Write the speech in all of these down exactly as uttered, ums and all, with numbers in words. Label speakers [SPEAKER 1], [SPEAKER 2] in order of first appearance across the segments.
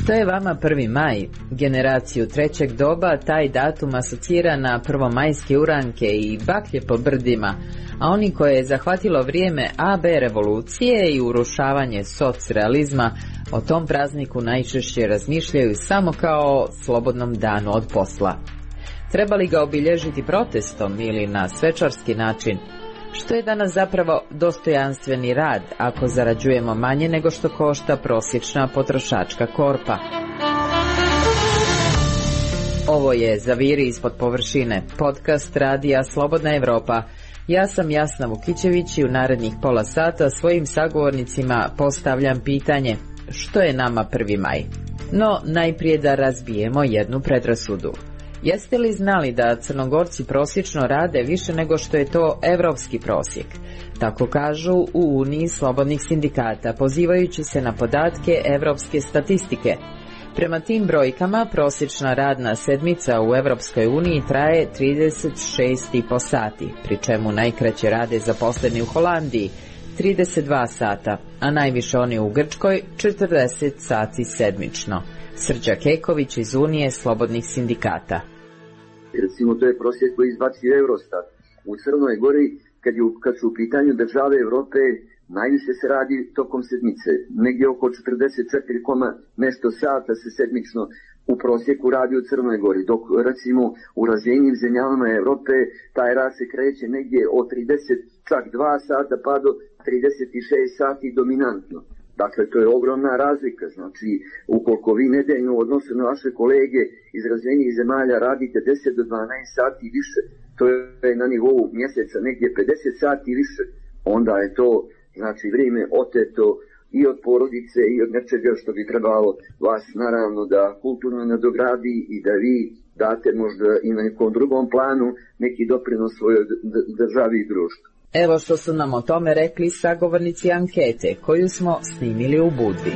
[SPEAKER 1] Što je vama prvi maj? Generaciju trećeg doba taj datum asocira na prvomajske uranke i baklje po brdima, a oni koje je zahvatilo vrijeme A B revolucije i urušavanje socrealizma o tom prazniku najčešće razmišljaju samo kao slobodnom danu od posla. Treba li ga obilježiti protestom ili na svečarski način? Što je danas zapravo dostojanstveni rad ako zarađujemo manje nego što košta prosječna potrošačka korpa? Ovo je Zaviri ispod površine, podcast radija Slobodna Evropa. Ja sam Jasna Vukićević i u narednih pola sata svojim sagovornicima postavljam pitanje: što je nama prvi maj? No, najprije da razbijemo jednu predrasudu. Jeste li znali da Crnogorci prosječno rade više nego što je to evropski prosjek? Tako kažu u Uniji slobodnih sindikata, pozivajući se na podatke evropske statistike. Prema tim brojkama, prosječna radna sedmica u Evropskoj uniji traje trideset šest i po sati, pri čemu najkraće rade zaposleni u Holandiji, trideset dva sata, a najviše oni u Grčkoj, četrdeset sati sedmično. Srđa Keković iz Unije slobodnih sindikata.
[SPEAKER 2] Recimo, to je prosjek koji izbacio Eurostat. U Crnoj Gori, kad, je, kad su u pitanju države Evrope, najviše se radi tokom sedmice. Negdje oko četrdeset četiri nešto sata se sedmično u prosjeku radi u Crnoj Gori. Dok, recimo, u razvijenim zemljama Evrope taj rad se kreće negdje od trideset dva sata pa do trideset šest sati dominantno. Dakle, to je ogromna razlika. Znači, ukoliko vi nedeljno u odnosu na vaše kolege iz razvijenih zemalja radite deset do dvanaest sati više, to je na nivou mjeseca negdje pedeset sati više, onda je to, znači, vrijeme oteto i od porodice i od nečega što bi trebalo vas, naravno, da kulturno nadogradi i da vi date možda i na nekom drugom planu neki doprinos svojoj državi i društvu.
[SPEAKER 1] Evo što su nam o tome rekli sagovornici ankete koju smo snimili u Budvi.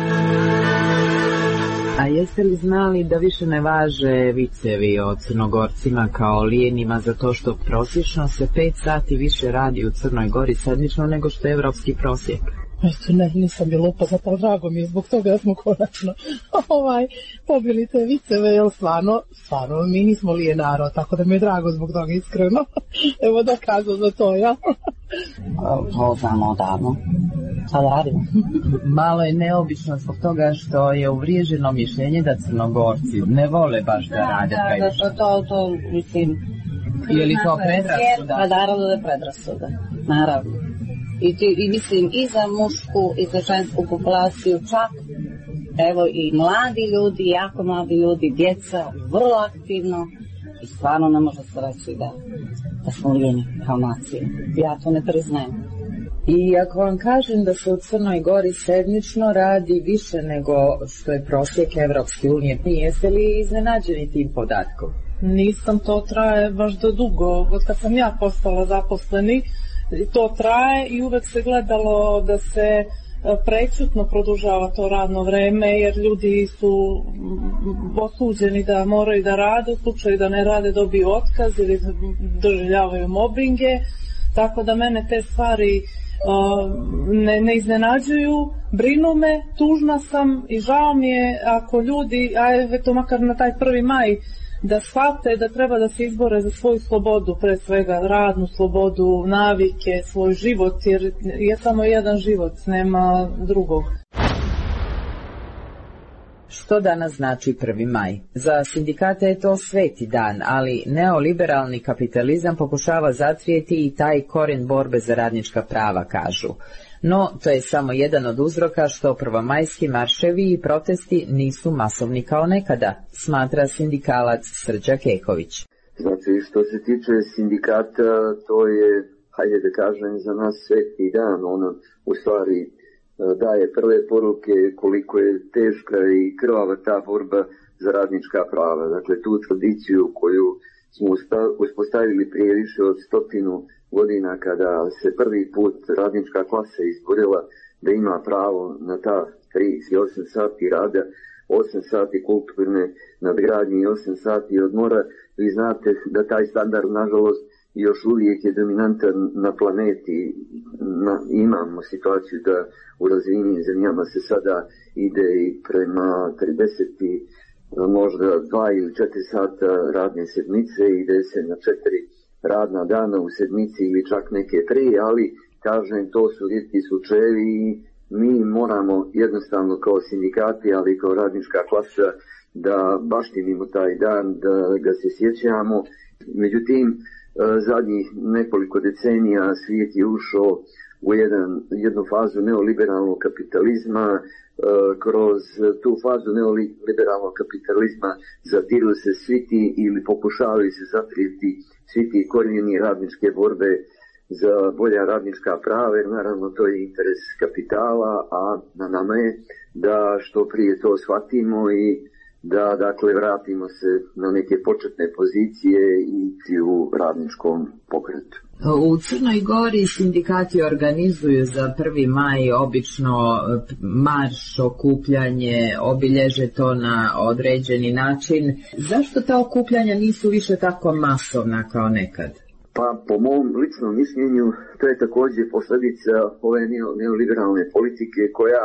[SPEAKER 1] A jeste li znali da više ne važe vicevi o Crnogorcima kao lijenima za to što prosječno se pet sati više radi u Crnoj Gori sedmično nego što je evropski prosjek?
[SPEAKER 3] Eto, ne, nisam bila upoznata, drago mi je zbog toga da smo konačno ovaj, pobili te viceve, jer stvarno, stvarno mi nismo lije narod, tako da mi je drago zbog toga, iskreno. Evo da kažem za to, ja.
[SPEAKER 4] To znamo odavno. Sad radimo.
[SPEAKER 1] Malo je neobično zbog toga što je uvriježeno mišljenje da Crnogorci ne vole baš da rade previše.
[SPEAKER 4] Da, da, to, to, mislim...
[SPEAKER 1] Je li to predrasuda?
[SPEAKER 4] Pa naravno da je predrasuda, naravno. I, ti, I mislim i za mušku i za žensku populaciju čak, evo i mladi ljudi, jako mladi ljudi, djeca, vrlo aktivno i stvarno ne može se reći da, da smo lijeni kao nacija. Ja to ne priznajem.
[SPEAKER 1] I ako vam kažem da se u Crnoj Gori sedmično radi više nego što je prosjek Evropske unije, jeste li iznenađeni tim podatkom?
[SPEAKER 3] Nisam, to traje baš do dugo, od kad sam ja postala zaposleni. To traje i uvek se gledalo da se prećutno produžava to radno vreme, jer ljudi su osuđeni da moraju da rade, u slučaju da ne rade dobiju otkaz ili doživljavaju mobinge, tako da mene te stvari uh, ne, ne iznenađuju, brinu me, tužna sam i žao mi je ako ljudi, a eto makar na taj prvi maj, da shvate da treba da se izbore za svoju slobodu, pre svega radnu slobodu, navike, svoj život, jer je samo jedan život, nema drugog.
[SPEAKER 1] Što danas znači prvi maj? Za sindikate je to sveti dan, ali neoliberalni kapitalizam pokušava zatrijeti i taj korijen borbe za radnička prava, kažu. No, to je samo jedan od uzroka što prvomajski marševi i protesti nisu masovni kao nekada, smatra sindikalac Srđa Keković.
[SPEAKER 2] Znači, što se tiče sindikata, to je, hajde da kažem, za nas sveti dan. Ono, u stvari, daje prve poruke koliko je teška i krvava ta borba za radnička prava. Dakle, tu tradiciju koju smo uspostavili prije više od stotinu godina, kada se prvi put radnička klasa izborila da ima pravo na ta trideset osam sati rada, osam sati kulturne nadgradnje i osam sati odmora. Vi znate da taj standard, nažalost, još uvijek je dominantan na planeti. Na, imamo situaciju da u razvijenim zemljama se sada ide i prema trideset, možda dva ili četiri sata radne sedmice, ide se na četiri radna dana u sedmici ili čak neke tri, ali kažem, to su rijetki slučajevi i mi moramo jednostavno kao sindikati, ali kao radnička klasa, da baštinimo taj dan, da ga se sjećamo. Međutim, zadnjih nekoliko decenija svijet je ušao u jedan, jednu fazu neoliberalnog kapitalizma. Kroz tu fazu neoliberalnog kapitalizma zatiru se svi ti ili pokušavaju se zatriti svi ti korijeni radničke borbe za bolja radnička prava, jer naravno to je interes kapitala, a na nama je da što prije to shvatimo i da dakle vratimo se na neke početne pozicije i u radničkom pokretu.
[SPEAKER 1] U Crnoj Gori sindikati organizuju za prvi maj obično marš, okupljanje, obilježe to na određeni način. Zašto ta okupljanja nisu više tako masovna kao nekad?
[SPEAKER 2] Pa po mom ličnom mišljenju to je također posljedica ove neoliberalne politike koja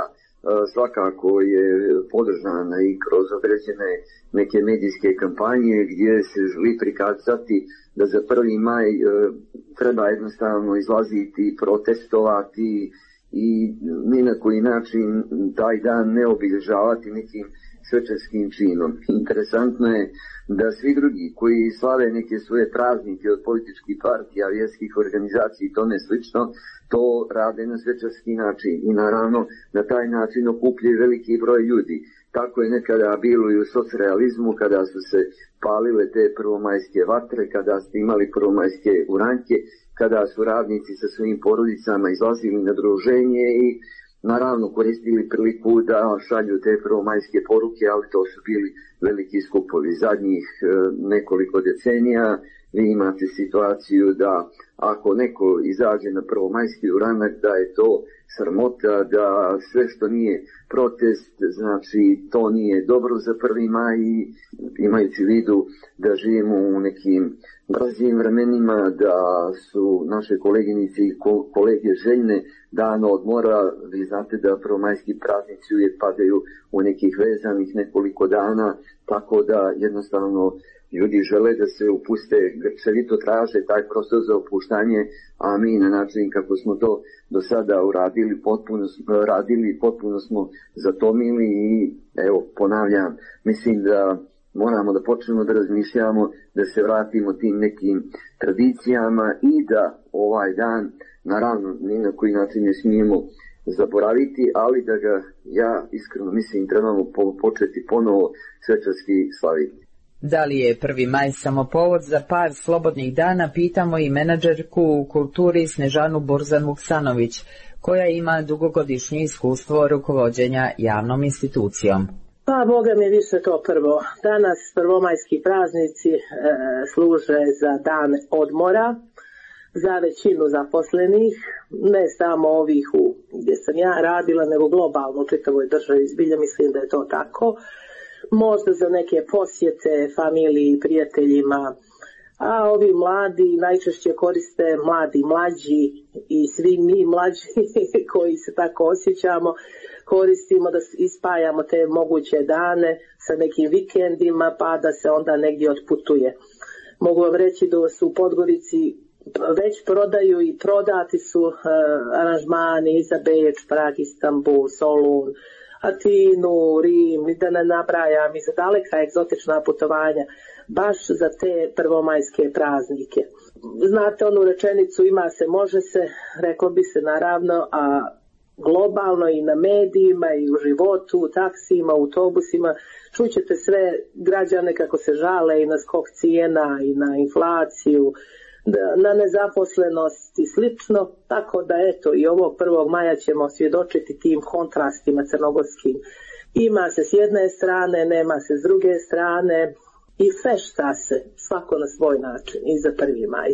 [SPEAKER 2] svakako je podržana i kroz određene neke medijske kampanje gdje se želi prikazati da za prvi maj e, treba jednostavno izlaziti, protestovati i ni na koji način taj dan ne obilježavati nekim svečarskim činom. Interesantno je da svi drugi koji slave neke svoje praznike od političkih partija, vjerskih organizacija i tome slično, to rade na svečarski način i naravno na taj način okupljaju veliki broj ljudi. Tako je nekada bilo i u socrealizmu kada su se palile te prvomajske vatre, kada ste imali prvomajske uranke, kada su radnici sa svojim porodicama izlazili na druženje i naravno koristili priliku da šalju te prvomajske poruke, ali to su bili veliki skupovi. Zadnjih e, nekoliko decenija vi imate situaciju da ako neko izađe na prvomajski uranak, da je to sramota, da sve što nije protest, znači to nije dobro za prvi maj, imajući u vidu da živimo u nekim brzim vremenima, da su naše koleginice i kolege željne dana odmora. Vi znate da prvomajski praznici uvijek padaju u nekih vezanih nekoliko dana, tako da jednostavno ljudi žele da se upuste, grčevito traže taj prostor za opuštanje, a mi na način kako smo to do sada uradili, potpuno, radili, potpuno smo zatomili i evo, ponavljam, mislim da moramo da počnemo da razmišljamo, da se vratimo tim nekim tradicijama i da ovaj dan, naravno, ni na koji način ne smijemo zaboraviti, ali da ga, ja iskreno mislim, trebamo po, početi ponovo svečarski slaviti.
[SPEAKER 1] Da li je prvi maj samo povod za par slobodnih dana, pitamo i menadžerku u kulturi Snežanu Borzan-Vuksanović, koja ima dugogodišnje iskustvo rukovođenja javnom institucijom.
[SPEAKER 5] Pa, Boga mi više to prvo. Danas prvomajski praznici e, služe za dan odmora, za većinu zaposlenih, ne samo ovih u, gdje sam ja radila, nego globalno u čitavoj državi, zbilja mislim da je to tako. Možda za neke posjete familiji i prijateljima, a ovi mladi najčešće koriste, mladi, mlađi i svi mi mlađi koji se tako osjećamo, koristimo da ispajamo te moguće dane sa nekim vikendima pa da se onda negdje otputuje. Mogu vam reći da su u Podgorici već prodaju i prodati su uh, aranžmani i za Beč, Prag, Istanbul, Solun, Atinu, Rim, da ne nabrajam, i za daleka egzotična putovanja, baš za te prvomajske praznike. Znate onu rečenicu ima se, može se, reklo bi se naravno, a globalno i na medijima i u životu, u taksijima, u autobusima, čućete sve građane kako se žale i na skok cijena i na inflaciju, na nezaposlenost i slično, tako da eto i ovog prvog maja ćemo svjedočiti tim kontrastima crnogorskim. Ima se s jedne strane, nema se s druge strane i fešta se svako na svoj način i za prvi maj.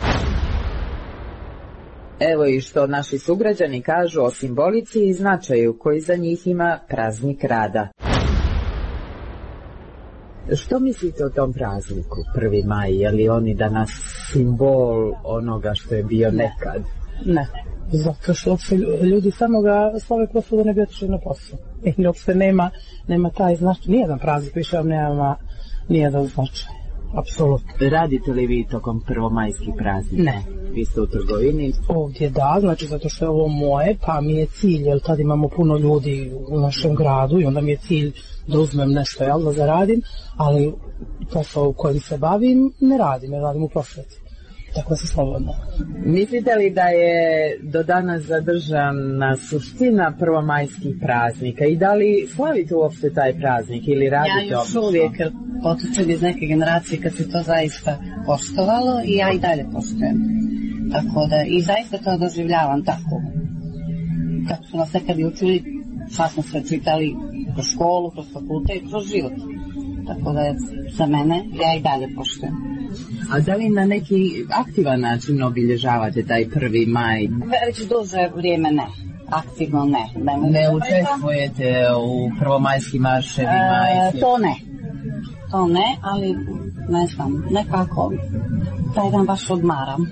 [SPEAKER 1] Evo i što naši sugrađani kažu o simbolici i značaju koji za njih ima praznik rada. Što mislite o tom prazniku, prvi maj? Je li on i danas simbol onoga što je bio nekad?
[SPEAKER 3] Ne, zato što uopšte ljudi samo ga slave prosto da ne bi otišli na posao. I uopšte nema, nema taj značaj, nijedan praznik više vam nema nijedan značaj. Apsolutno.
[SPEAKER 1] Radite li vi tokom prvomajskih praznika?
[SPEAKER 3] Ne.
[SPEAKER 1] Vi ste u trgovini?
[SPEAKER 3] Ovdje da, znači zato što je ovo moje, pa mi je cilj, jer tad imamo puno ljudi u našem gradu i onda mi je cilj da uzmem nešto, jel, da zaradim, ali posao u kojem se bavim ne radim, ja radim u prosveti. Tako da se slobodno.
[SPEAKER 1] Mislite li da je do danas zadržana suština prvomajskih praznika i da li slavite uopšte taj praznik ili radite?
[SPEAKER 4] Ja još uvijek potičem iz neke generacije kad se to zaista poštovalo i ja i dalje poštujem. Tako da i zaista to doživljavam tako. Kako su nas nekad i učili, šta smo sve čitali kroz školu, kroz fakultet, kroz život. Tako da je za mene, ja i dalje poštujem.
[SPEAKER 1] A da li na neki aktivan način obilježavate taj prvi maj?
[SPEAKER 4] Već duže vrijeme ne. Aktivno ne. Ne,
[SPEAKER 1] ne učestvujete u prvomajskim marševima?
[SPEAKER 4] E, to ne. To ne, ali ne znam, nekako taj dan baš odmaram.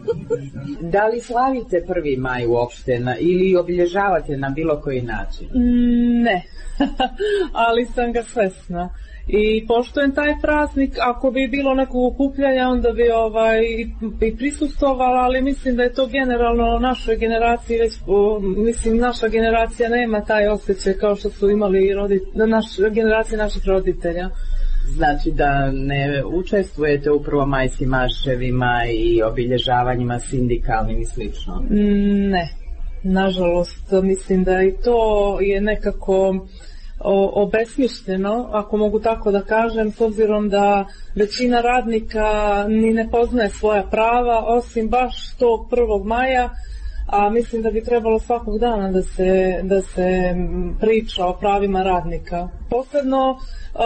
[SPEAKER 1] Da li slavite prvi maj uopšte na, ili obilježavate na bilo koji način?
[SPEAKER 3] Ne, ali sam ga svesna. I poštujem taj praznik, ako bi bilo nekog okupljanja, onda bi ovaj, i prisustvovala, ali mislim da je to generalno našoj generaciji, već, mislim, naša generacija nema taj osjećaj kao što su imali rodit, naš, generacije naših roditelja.
[SPEAKER 1] Znači da ne učestvujete u prvomajskim marševima i obilježavanjima sindikalnim i slično?
[SPEAKER 3] Ne, nažalost, mislim da i to je nekako obesmišljeno, ako mogu tako da kažem, s obzirom da većina radnika ni ne poznaje svoja prava, osim baš tog prvog maja, a mislim da bi trebalo svakog dana da se, da se priča o pravima radnika. Posebno,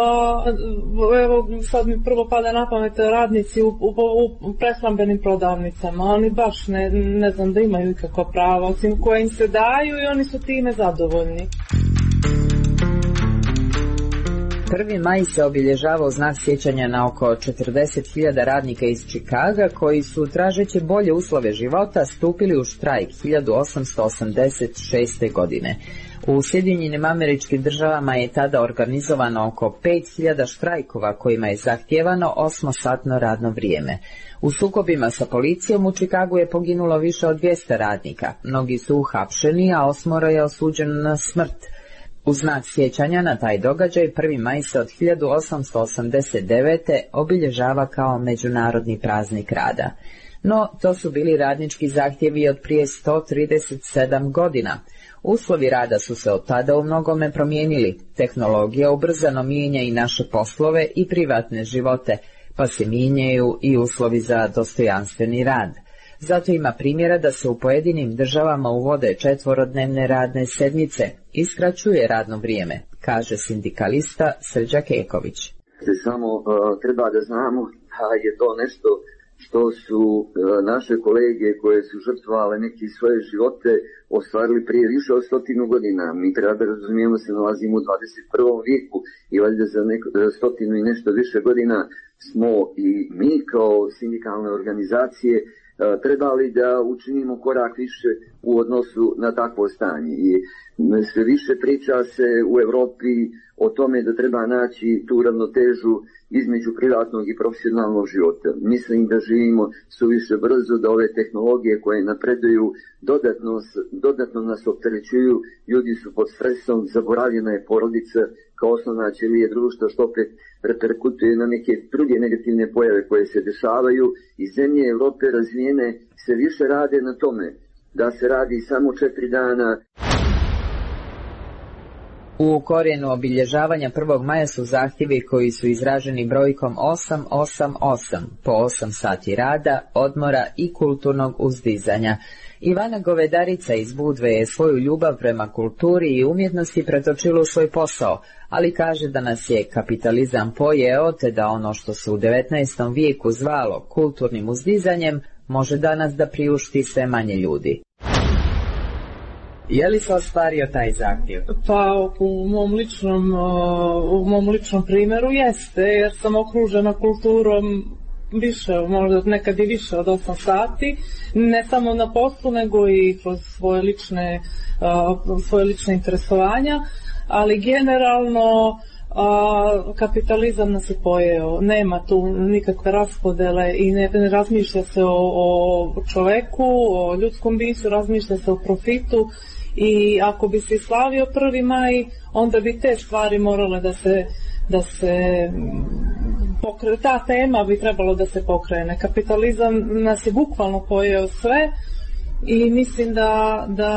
[SPEAKER 3] evo sad mi prvo pada na pamet radnici u, u, u prehrambenim prodavnicama, oni baš ne, ne znam da imaju ikakva prava, osim koje im se daju i oni su time zadovoljni.
[SPEAKER 1] Prvi maj se obilježava u znak sjećanja na oko četrdeset hiljada radnika iz Čikaga koji su, tražeći bolje uslove života, stupili u štrajk hiljadu osamsto osamdeset šeste. godine. U Sjedinjenim Američkim Državama je tada organizovano oko pet hiljada štrajkova kojima je zahtijevano osmosatno radno vrijeme. U sukobima sa policijom u Čikagu je poginulo više od dvjesto radnika. Mnogi su uhapšeni, a osmoro je osuđeno na smrt. U znak sjećanja na taj događaj prvi maj se od hiljadu osamsto osamdeset devete. obilježava kao međunarodni praznik rada. No, to su bili radnički zahtjevi od prije sto trideset sedam godina. Uslovi rada su se od tada u mnogome promijenili. Tehnologija ubrzano mijenja i naše poslove i privatne živote, pa se mijenjaju i uslovi za dostojanstveni rad. Zato ima primjera da se u pojedinim državama uvode četvorodnevne radne sedmice i skraćuje radno vrijeme, kaže sindikalista Srđa Keković.
[SPEAKER 2] Samo uh, treba da znamo da je to nešto što su uh, naše kolege koje su žrtvovale neki svoje živote ostvarili prije više od stotinu godina. Mi treba da razumijemo se nalazimo u dvadeset prvom vijeku i valjda za neko, stotinu i nešto više godina smo i mi kao sindikalne organizacije trebali da učinimo korak više u odnosu na takvo stanje. I sve više priča se u Europi o tome da treba naći tu ravnotežu između privatnog i profesionalnog života. Mislim da živimo suviše brzo, da ove tehnologije koje napreduju dodatno, dodatno nas opterećuju, ljudi su pod stresom, zaboravljena je porodica kao osnovna ćelija društva, što opet reperkutuje na neke druge negativne pojave koje se dešavaju i zemlje Europe razvijene se više rade na tome da se radi samo četiri dana.
[SPEAKER 1] U korijenu obilježavanja prvog maja su zahtjevi koji su izraženi brojkom osam osam osam, po osam sati rada, odmora i kulturnog uzdizanja. Ivana Govedarica iz Budve je svoju ljubav prema kulturi i umjetnosti pretočila u svoj posao, ali kaže da nas je kapitalizam pojeo, te da ono što se u devetnaestom vijeku zvalo kulturnim uzdizanjem može danas da priušti sve manje ljudi. Je li se ostvario taj zahtjev?
[SPEAKER 3] Pa u mom ličnom, u mom ličnom primjeru jeste, jer sam okružena kulturom više, možda nekad i više od osam sati, ne samo na poslu, nego i kroz svoje lične, svoje lične interesovanja, ali generalno a, kapitalizam nas je pojeo, nema tu nikakve raspodele i ne, ne razmišlja se o, o čoveku, o ljudskom biću, razmišlja se o profitu i ako bi se slavio prvi maj, onda bi te stvari morale da se, da se pokre, ta tema bi trebalo da se pokrene. Kapitalizam nas je bukvalno pojeo sve i mislim da, da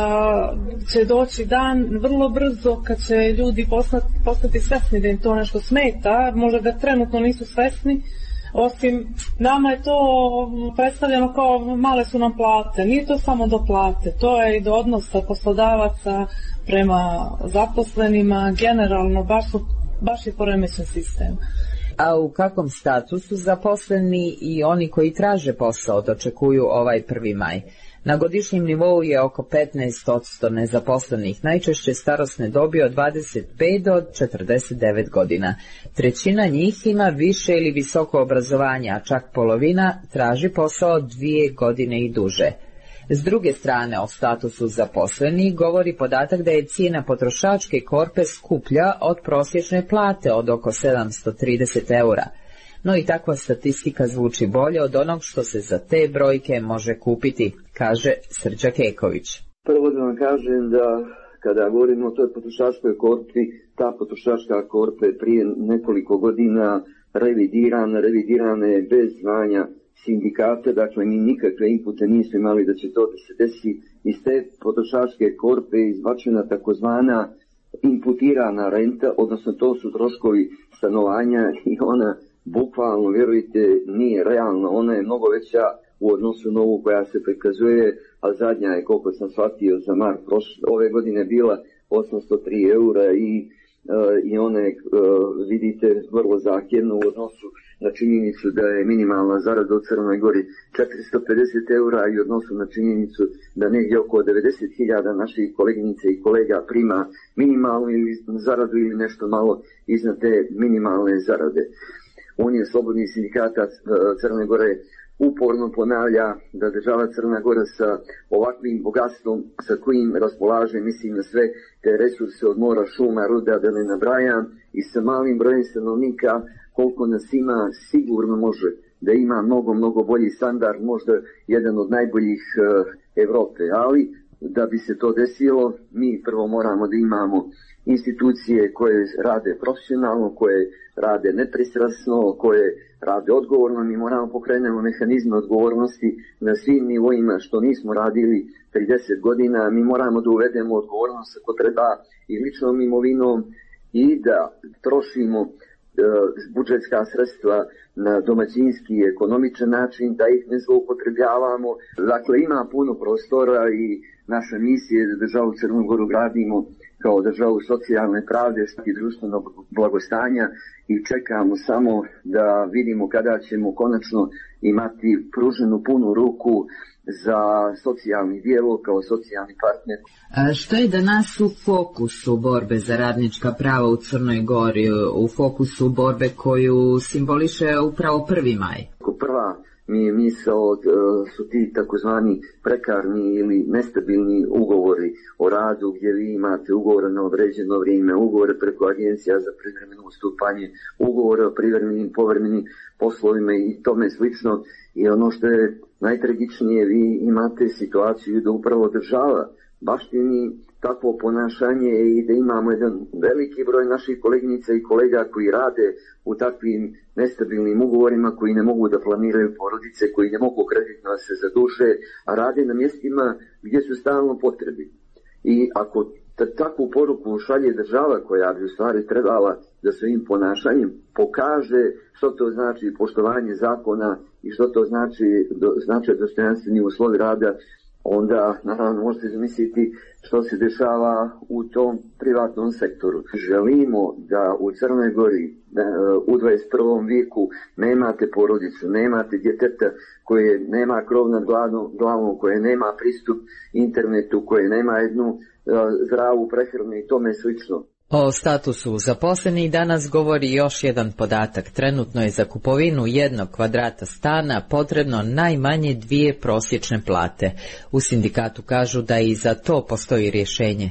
[SPEAKER 3] će doći dan vrlo brzo kad će ljudi postati, postati svesni da im to nešto smeta, možda da trenutno nisu svesni, osim nama je to predstavljeno kao male su nam plate, nije to samo do plate, to je i do odnosa poslodavaca prema zaposlenima, generalno baš, su, baš je poremećen sistem.
[SPEAKER 1] A u kakvom statusu zaposleni i oni koji traže posao dočekuju ovaj prvi maj? Na godišnjem nivou je oko petnaest posto nezaposlenih, najčešće starosne dobi od dvadeset pet do četrdeset devet godina. Trećina njih ima više ili visoko obrazovanje, a čak polovina traži posao dvije godine i duže. S druge strane, o statusu zaposlenih govori podatak da je cijena potrošačke korpe skuplja od prosječne plate od oko sedamsto trideset eura. No i takva statistika zvuči bolje od onog što se za te brojke može kupiti, kaže Srđa Keković.
[SPEAKER 2] Prvo da vam kažem da kada govorimo o toj potrošačkoj korpi, ta potrošačka korpa je prije nekoliko godina revidirana, revidirana je bez zvanja sindikate, dakle mi nikakve inpute nismo imali da će to da se desi. Iz te potrošačke korpe je izbačena takozvana imputirana renta, odnosno to su troškovi stanovanja i ona bukvalno, vjerujte, nije realno, ona je mnogo veća u odnosu na ovu koja se prikazuje, a zadnja je, koliko sam shvatio, za mart prošle, ove godine bila osamsto tri eura i, uh, i ona je, uh, vidite, vrlo zahtjevna u odnosu na činjenicu da je minimalna zarada u Crnoj Gori četiristo pedeset eura i odnosu na činjenicu da negdje oko devedeset hiljada naših koleginica i kolega prima minimalnu zaradu ili nešto malo iznad te minimalne zarade. Unija slobodnih sindikata Crne Gore uporno ponavlja da država Crna Gora sa ovakvim bogatstvom sa kojim raspolaže, mislim na sve te resurse od mora, šuma, ruda, da ne nabrajam, i sa malim brojem stanovnika koliko nas ima, sigurno može da ima mnogo, mnogo bolji standard, možda jedan od najboljih uh, Evrope, ali da bi se to desilo, mi prvo moramo da imamo institucije koje rade profesionalno, koje rade nepristrasno, koje rade odgovorno. Mi moramo pokrenemo mehanizme odgovornosti na svim nivoima, što nismo radili trideset godina. Mi moramo da uvedemo odgovornost ako treba i ličnom imovinom i da trošimo e, budžetska sredstva na domaćinski i ekonomičan način, da ih ne zloupotrebljavamo. Dakle, ima puno prostora i naša misija je da državu Crnu Goru gradimo kao državu socijalne pravde i društvenog blagostanja i čekamo samo da vidimo kada ćemo konačno imati pruženu punu ruku za socijalni dijalog kao socijalni partner.
[SPEAKER 1] A što je danas u fokusu borbe za radnička prava u Crnoj Gori, u fokusu borbe koju simboliše upravo prvi maj?
[SPEAKER 2] Prva mi je misao su ti takozvani prekarni ili nestabilni ugovori o radu, gdje vi imate ugovore na određeno vrijeme, ugovore preko agencija za privremeno ustupanje, ugovore o privremenim povremenim poslovima i tome slično. I ono što je najtragičnije, vi imate situaciju da upravo država baštini takvo ponašanje i da imamo jedan veliki broj naših koleginica i kolega koji rade u takvim nestabilnim ugovorima, koji ne mogu da planiraju porodice, koji ne mogu kreditno da se zaduže, a rade na mjestima gdje su stalno potrebi. I ako t- takvu poruku šalje država koja bi u stvari trebala da svojim ponašanjem pokaže što to znači poštovanje zakona i što to znači, do, znači dostojanstveni uslovi rada, onda naravno možete zamisliti što se dešava u tom privatnom sektoru. Želimo da u Crnoj Gori u dvadeset prvom vijeku nemate porodicu, nemate djeteta koje nema krov nad glavom, koje nema pristup internetu, koje nema jednu zdravu prehranu i tome slično.
[SPEAKER 1] O statusu zaposlenih danas govori još jedan podatak. Trenutno je za kupovinu jednog kvadrata stana potrebno najmanje dvije prosječne plate. U sindikatu kažu da i za to postoji rješenje.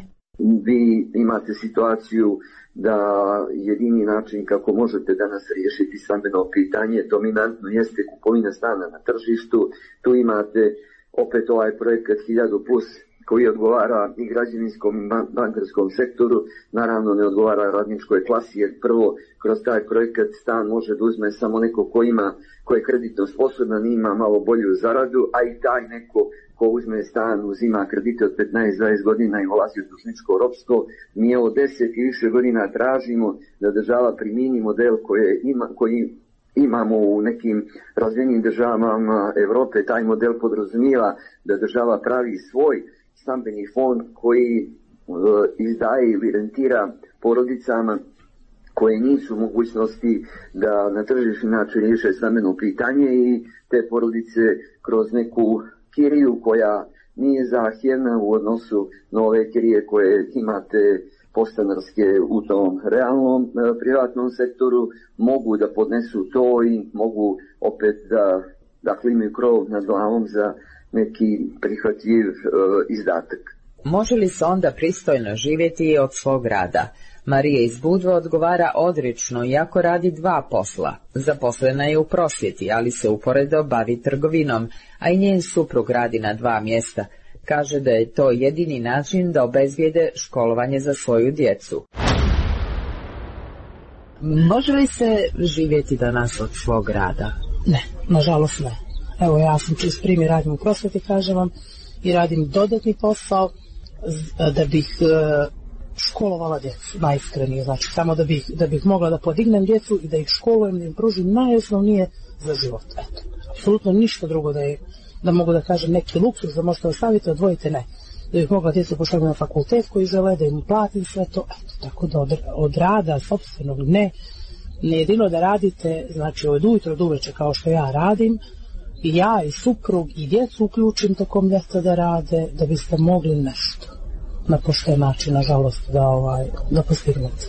[SPEAKER 2] Vi imate situaciju da jedini način kako možete danas riješiti stambeno pitanje dominantno jeste kupovina stana na tržištu. Tu imate opet ovaj projekat hiljadu plus koji odgovara i građevinskom i bankarskom sektoru, naravno ne odgovara radničkoj klasi, jer prvo kroz taj projekat stan može da uzme samo neko ko ima, ko je kreditno sposoban i ima malo bolju zaradu, a i taj neko ko uzme stan uzima kredite od petnaest do dvadeset godina i ulazi u dužničko ropstvo. Mi ovo deset i više godina tražimo da država primijeni model koje ima, koji imamo u nekim razvijenim državama Evrope. Taj model podrazumijeva da država pravi svoj stambeni fond koji uh, izdaje ili rentira porodicama koje nisu u mogućnosti da na tržišni način riješe stambeno pitanje i te porodice kroz neku kiriju koja nije zahtjevna u odnosu na ove kirije koje imate podstanarske u tom realnom uh, privatnom sektoru mogu da podnesu to i mogu opet da, da klimaju krov nad glavom za neki prihvatljiv uh, izdatak.
[SPEAKER 1] Može li se onda pristojno živjeti od svog rada? Marija iz Budve odgovara odrično, iako radi dva posla. Zaposlena je u prosvjeti, ali se uporedo bavi trgovinom, a i njen suprug radi na dva mjesta. Kaže da je to jedini način da obezbijede školovanje za svoju djecu. Može li se živjeti danas od svog rada?
[SPEAKER 6] Ne, nažalost ne. Evo, ja sam čist primjer, radim u prosvjeti, kažem vam, i radim dodatni posao da bih školovala djecu, najiskrenije, znači samo da bih, da bih mogla da podignem djecu i da ih školujem, da im pružim najosnovnije za život. Eto, apsolutno ništa drugo da je, da mogu da kažem neki luksuz, da možete ostaviti, odvojite, ne. Da bih mogla djecu pošaljati na fakultet koji žele, da im platim sve to, eto, tako da od, od rada, sopstvenog, ne, ne jedino da radite, znači od ujutro do uveče kao što ja radim, i ja i suprug i djecu uključim tokom ljeta da rade, da biste mogli nešto na pošten način, nažalost, da, ovaj, da postignete.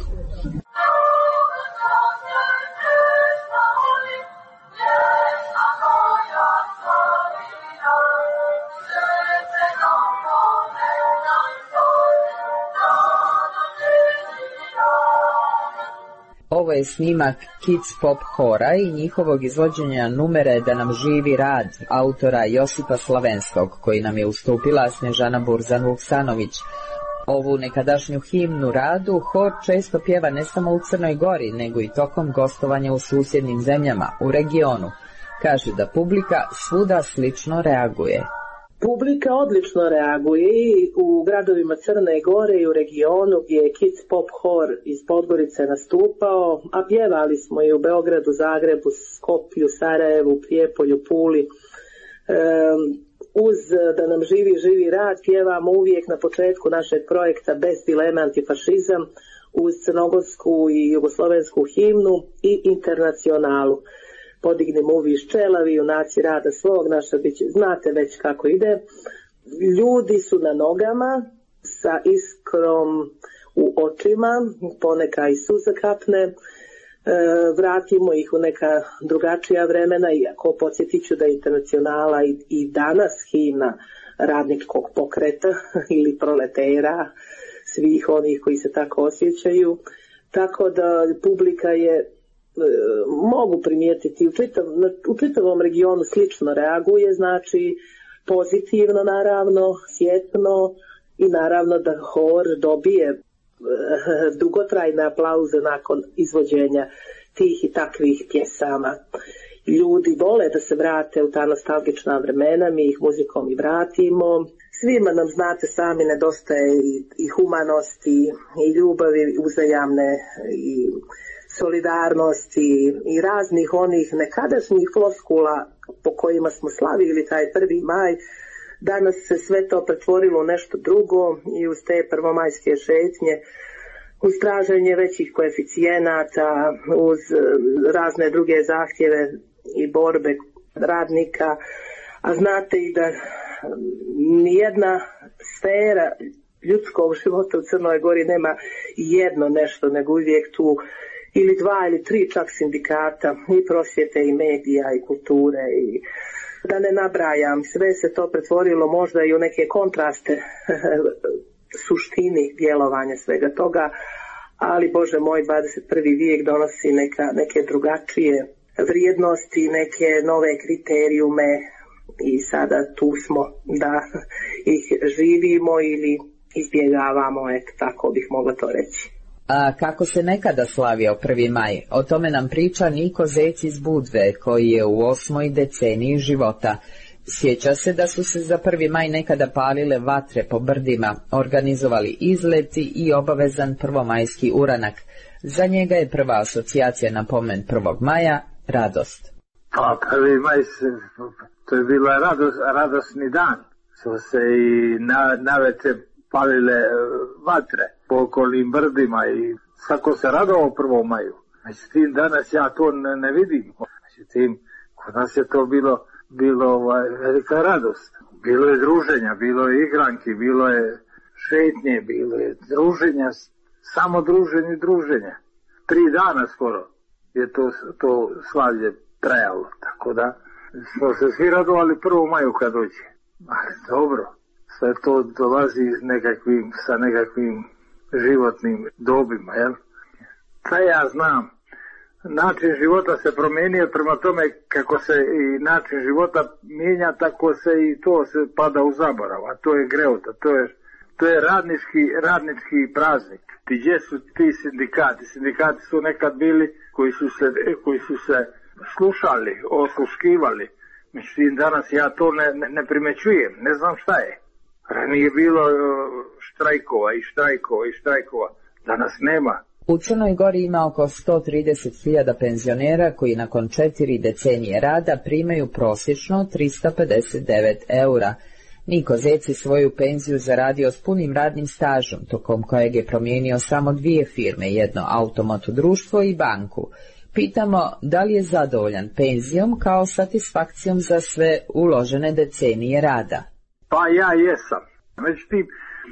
[SPEAKER 1] Ovo je snimak Kids Pop Hora i njihovog izvođenja numere Da nam živi rad, autora Josipa Slavenskog, koji nam je ustupila Snežana Burzan-Vuksanović. Ovu nekadašnju himnu radu hor često pjeva ne samo u Crnoj Gori, nego i tokom gostovanja u susjednim zemljama, u regionu. Kaže da publika svuda slično reaguje.
[SPEAKER 5] Publika odlično reaguje i u gradovima Crne Gore i u regionu gdje je Kids Pop Hor iz Podgorice nastupao, a pjevali smo i u Beogradu, Zagrebu, Skopju, Sarajevu, Prijepolju, Puli. E, uz Da nam živi, živi rad pjevamo uvijek na početku našeg projekta Bez dileme antifašizam uz crnogorsku i jugoslovensku himnu i internacionalu. Podignimo uvi ščelavi, junaci rada svog, naša biće, znate već kako ide. Ljudi su na nogama, sa iskrom u očima, poneka i suza kapne, e, vratimo ih u neka drugačija vremena, iako podsjetit ću da je internacionala i, i danas himna radničkog pokreta ili proletera, svih onih koji se tako osjećaju, tako da publika je, mogu primijetiti, u, čitav, u čitavom regionu slično reaguje, znači pozitivno naravno, sjetno i naravno da hor dobije e, dugotrajne aplauze nakon izvođenja tih i takvih pjesama. Ljudi vole da se vrate u ta nostalgična vremena, mi ih muzikom i vratimo. Svima nam, znate sami, nedostaje i, i humanosti i ljubavi uzajamne i solidarnosti i raznih onih nekadašnjih floskula po kojima smo slavili taj prvi maj, Danas se sve to pretvorilo u nešto drugo i uz te prvomajske šetnje, uz traženje većih koeficijenata, uz razne druge zahtjeve i borbe radnika, a znate i da nijedna sfera ljudskog života u Crnoj Gori nema jedno nešto, nego uvijek tu ili dva ili tri čak sindikata i prosvjete i medija i kulture i da ne nabrajam, sve se to pretvorilo možda i u neke kontraste suštini djelovanja svega toga, ali Bože moj, dvadeset prvi vijek donosi neka, neke drugačije vrijednosti, neke nove kriterijume i sada tu smo da ih živimo ili izbjegavamo, eto, tako bih mogla to reći.
[SPEAKER 1] A kako se nekada slavio prvi maj, o tome nam priča Niko Zec iz Budve, koji je u osmoj deceniji života. Sjeća se da su se za prvi maj nekada palile vatre po brdima, organizovali izleti i obavezan prvomajski uranak. Za njega je prva asocijacija na pomen prvog maja radost.
[SPEAKER 7] Pa prvi maj se, to je bila radost, radosni dan. Su se i na, navečer palile vatre po okolnim brdima i svako se radovao prvom maju. Međutim, danas ja to ne, ne vidim. Međutim, kod nas je to bilo, bilo ovaj, velika radost. Bilo je druženja, bilo je igranki, bilo je šetnje, bilo je druženja, samo druženje, druženje. Tri dana skoro je to, to slavlje trajalo, tako da smo se svi radovali prvom maju kad dođe. Ali dobro, sve to dolazi nekakvim, sa nekakvim životnim dobima, jel? Pa ja znam, način života se promijenio, prema tome kako se i način života mijenja, tako se i to se pada u zaborav, a to je greota, to je, to je radnički, radnički praznik. Gdje su ti sindikati? Sindikati su nekad bili koji su se, koji su se slušali, osluškivali. Međutim, danas ja to ne, ne, ne primećujem, ne znam šta je. Ranije bilo štrajkova i štrajkova i štrajkova, danas nema.
[SPEAKER 1] U Crnoj Gori ima oko sto trideset hiljada penzionera koji nakon četiri decenije rada primaju prosječno trista pedeset devet eura. Niko Zec je svoju penziju zaradio s punim radnim stažom, tokom kojeg je promijenio samo dvije firme, jedno automoto društvo i banku. Pitamo da li je zadovoljan penzijom kao satisfakcijom za sve uložene decenije rada.
[SPEAKER 7] Pa ja jesam. Međutim,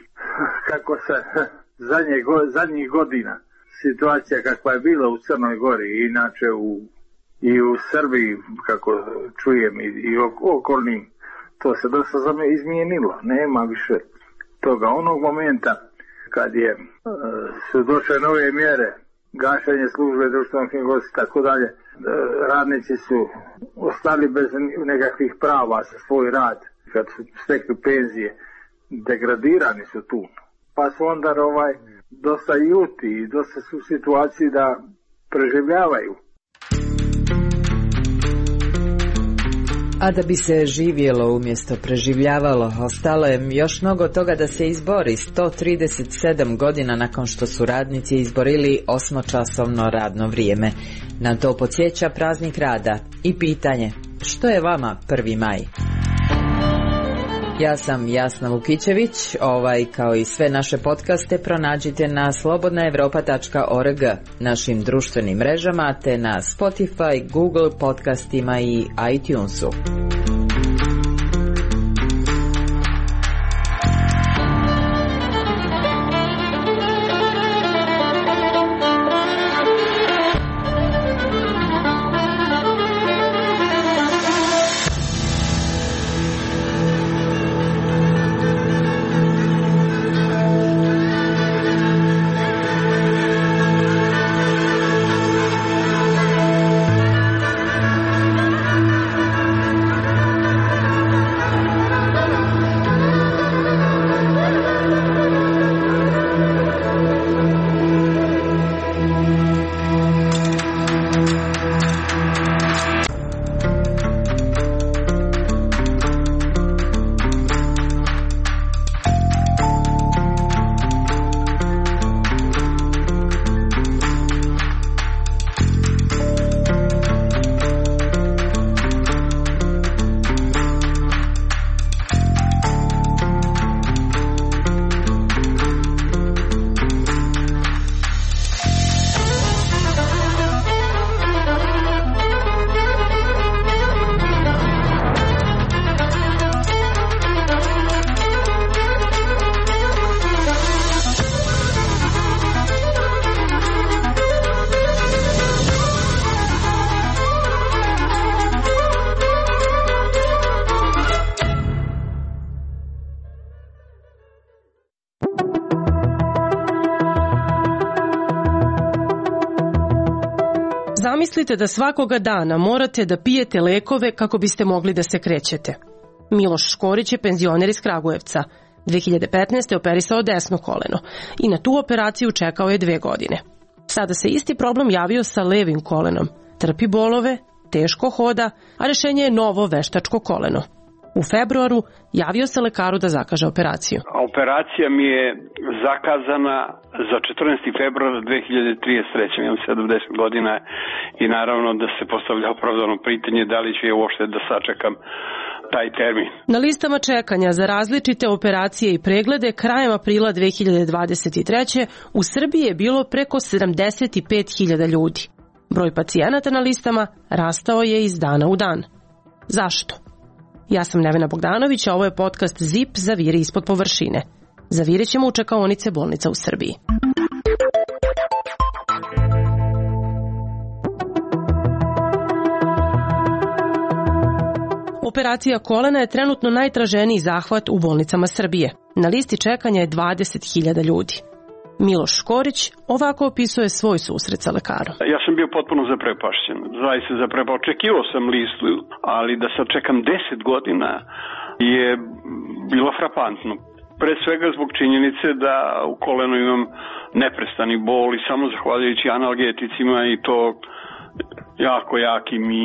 [SPEAKER 7] kako se zadnje, zadnjih godina situacija kakva je bila u Crnoj Gori, inače u, i u Srbiji, kako čujem, i, i okolnim, to se dosta izmijenilo. Nema više toga. Onog momenta kad je su došle nove mjere, gašenje službe društvenog knjigovodstva i tako dalje, radnici su ostali bez nekakvih prava za svoj rad. Kad su stekli penzije, degradirani su tu. Pa su onda ovaj, dosta ljuti i dosta su u situaciji da preživljavaju.
[SPEAKER 1] A da bi se živjelo umjesto preživljavalo, ostalo je još mnogo toga da se izbori. sto trideset sedam godina nakon što su radnici izborili osmočasovno radno vrijeme. Na to podsjeća praznik rada i pitanje, što je vama prvi maj? Ja sam Jasna Vukićević, ovaj kao i sve naše podcaste pronađite na slobodna evropa tačka org, našim društvenim mrežama te na Spotify, Google podcastima i iTunesu.
[SPEAKER 8] Zamislite da svakoga dana morate da pijete lekove kako biste mogli da se krećete. Miloš Škorić je penzioner iz Kragujevca. dve hiljade petnaeste. operisao desno koleno i na tu operaciju čekao je dve godine. Sada se isti problem javio sa levim kolenom. Trpi bolove, teško hoda, a rešenje je novo veštačko koleno. U februaru javio se lekaru da zakaže operaciju.
[SPEAKER 9] Operacija mi je zakazana za četrnaesti februar dve hiljade trideset treće. Imam sedamdeset godina i naravno da se postavlja opravdano pitanje da li ću je uopšte da sačekam taj termin.
[SPEAKER 8] Na listama čekanja za različite operacije i preglede krajem aprila dve hiljade dvadeset treće. u Srbiji je bilo preko sedamdeset pet hiljada ljudi. Broj pacijenata na listama rastao je iz dana u dan. Zašto? Ja sam Nevena Bogdanović, a ovo je podcast Zip Zaviri ispod površine. Zavirit ćemo u čekaonice bolnica u Srbiji. Operacija kolena je trenutno najtraženiji zahvat u bolnicama Srbije. Na listi čekanja je dvadeset hiljada ljudi. Miloš Škorić ovako opisuje svoj susret sa lekarom.
[SPEAKER 9] Ja sam bio potpuno zaprepašćen. Zaista zaprepa. Očekivao sam listu, ali da sad čekam deset godina je bilo frapantno. Pre svega zbog činjenice da u kolenu imam neprestani bol i samo zahvaljujući analgeticima i to jako jakim i,